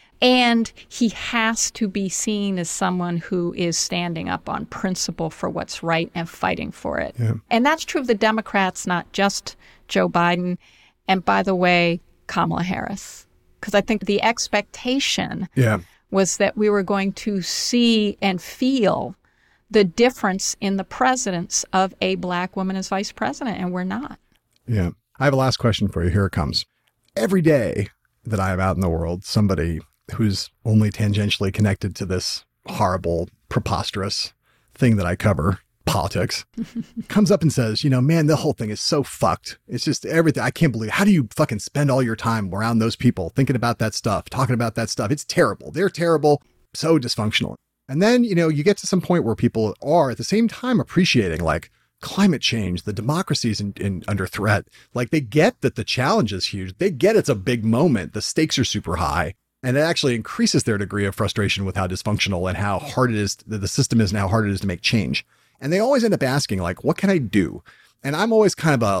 And he has to be seen as someone who is standing up on principle for what's right and fighting for it.
Yeah.
And that's true of the Democrats, not just Joe Biden. And by the way, Kamala Harris. Because I think the expectation was that we were going to see and feel the difference in the presence of a Black woman as vice president, and we're not.
Yeah. I have a last question for you. Here it comes. Every day that I am out in the world, somebody who's only tangentially connected to this horrible, preposterous thing that I cover, politics, comes up and says, man, the whole thing is so fucked. It's just everything. I can't believe, how do you fucking spend all your time around those people thinking about that stuff, talking about that stuff? It's terrible. They're terrible, so dysfunctional. And then, you get to some point where people are at the same time appreciating climate change, the democracy's under threat. They get that the challenge is huge. They get it's a big moment. The stakes are super high. And it actually increases their degree of frustration with how dysfunctional and how hard it is, the system is, and how hard it is to make change. And they always end up asking, what can I do? And I'm always kind of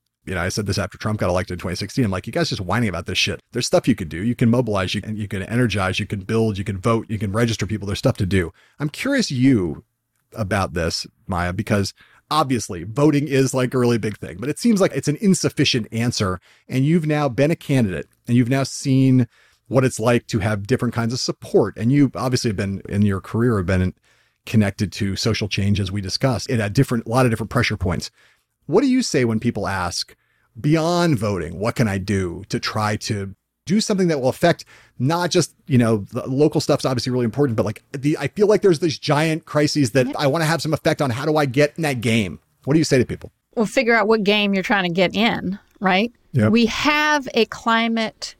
I said this after Trump got elected in 2016. I'm like, you guys just whining about this shit. There's stuff you could do. You can mobilize, you can energize, you can build, you can vote, you can register people. There's stuff to do. I'm curious about this, Maya, because obviously voting is a really big thing, but it seems like it's an insufficient answer. And you've now been a candidate and you've now seen what it's like to have different kinds of support. And you obviously have been in your career, have been connected to social change, as we discussed, at a lot of different pressure points. What do you say when people ask, beyond voting, what can I do to try to do something that will affect not just, the local stuff's obviously really important, but I feel like there's these giant crises that I want to have some effect on. How do I get in that game? What do you say to people?
Well, figure out what game you're trying to get in, right? Yep. We have a climate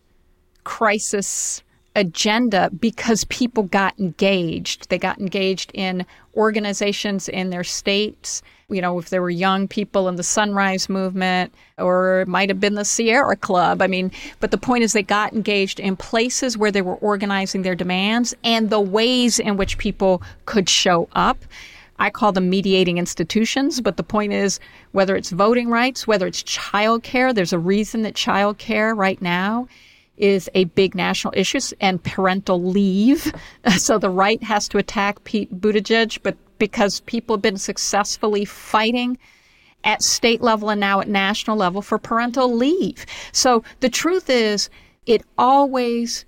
crisis agenda because people got engaged. They got engaged in organizations in their states. If there were young people in the Sunrise Movement, or it might have been the Sierra Club. But the point is they got engaged in places where they were organizing their demands and the ways in which people could show up. I call them mediating institutions, but the point is, whether it's voting rights, whether it's childcare, there's a reason that childcare right now is a big national issue, and parental leave. So the right has to attack Pete Buttigieg, but because people have been successfully fighting at state level and now at national level for parental leave. So the truth is, it always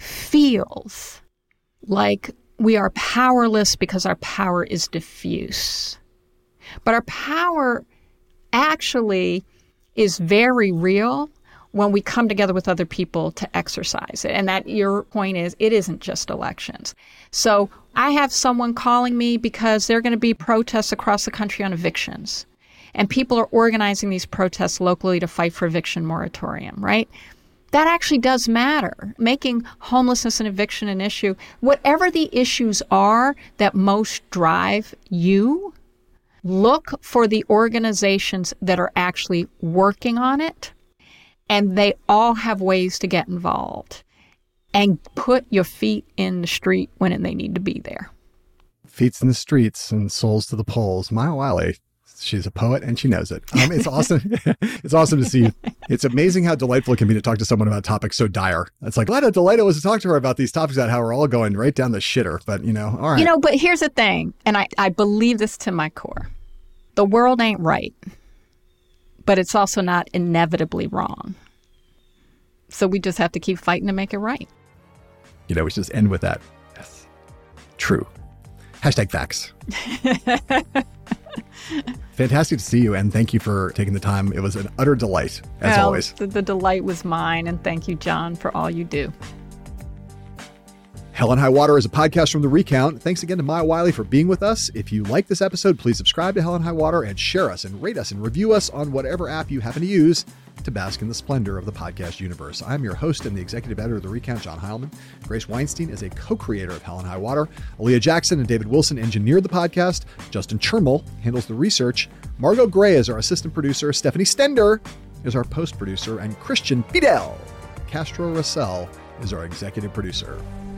feels like we are powerless because our power is diffuse. But our power actually is very real when we come together with other people to exercise it. And that your point is, it isn't just elections. So I have someone calling me because there are going to be protests across the country on evictions. And people are organizing these protests locally to fight for eviction moratorium, right? That actually does matter. Making homelessness and eviction an issue, whatever the issues are that most drive you, look for the organizations that are actually working on it. And they all have ways to get involved, and put your feet in the street when they need to be there.
Feet's in the streets and souls to the polls. Maya Wiley, she's a poet and she knows it. It's awesome. It's awesome to see. It's amazing how delightful it can be to talk to someone about topics so dire. It's like, what a delight it was to talk to her about these topics, about how we're all going right down the shitter. But, all right.
But here's the thing, and I believe this to my core. The world ain't right, but it's also not inevitably wrong. So we just have to keep fighting to make it right.
We should just end with that. Yes. True. #facts. Fantastic to see you, and thank you for taking the time. It was an utter delight, as always.
The delight was mine, and thank you, John, for all you do.
Hell and High Water is a podcast from The Recount. Thanks again to Maya Wiley for being with us. If you like this episode, please subscribe to Hell and High Water and share us and rate us and review us on whatever app you happen to use to bask in the splendor of the podcast universe. I'm your host and the executive editor of The Recount, John Heilman. Grace Weinstein is a co-creator of Hell and High Water. Aaliyah Jackson and David Wilson engineered the podcast. Justin Chermel handles the research. Margot Gray is our assistant producer. Stephanie Stender is our post-producer. And Christian Fidel Castro Russell is our executive producer.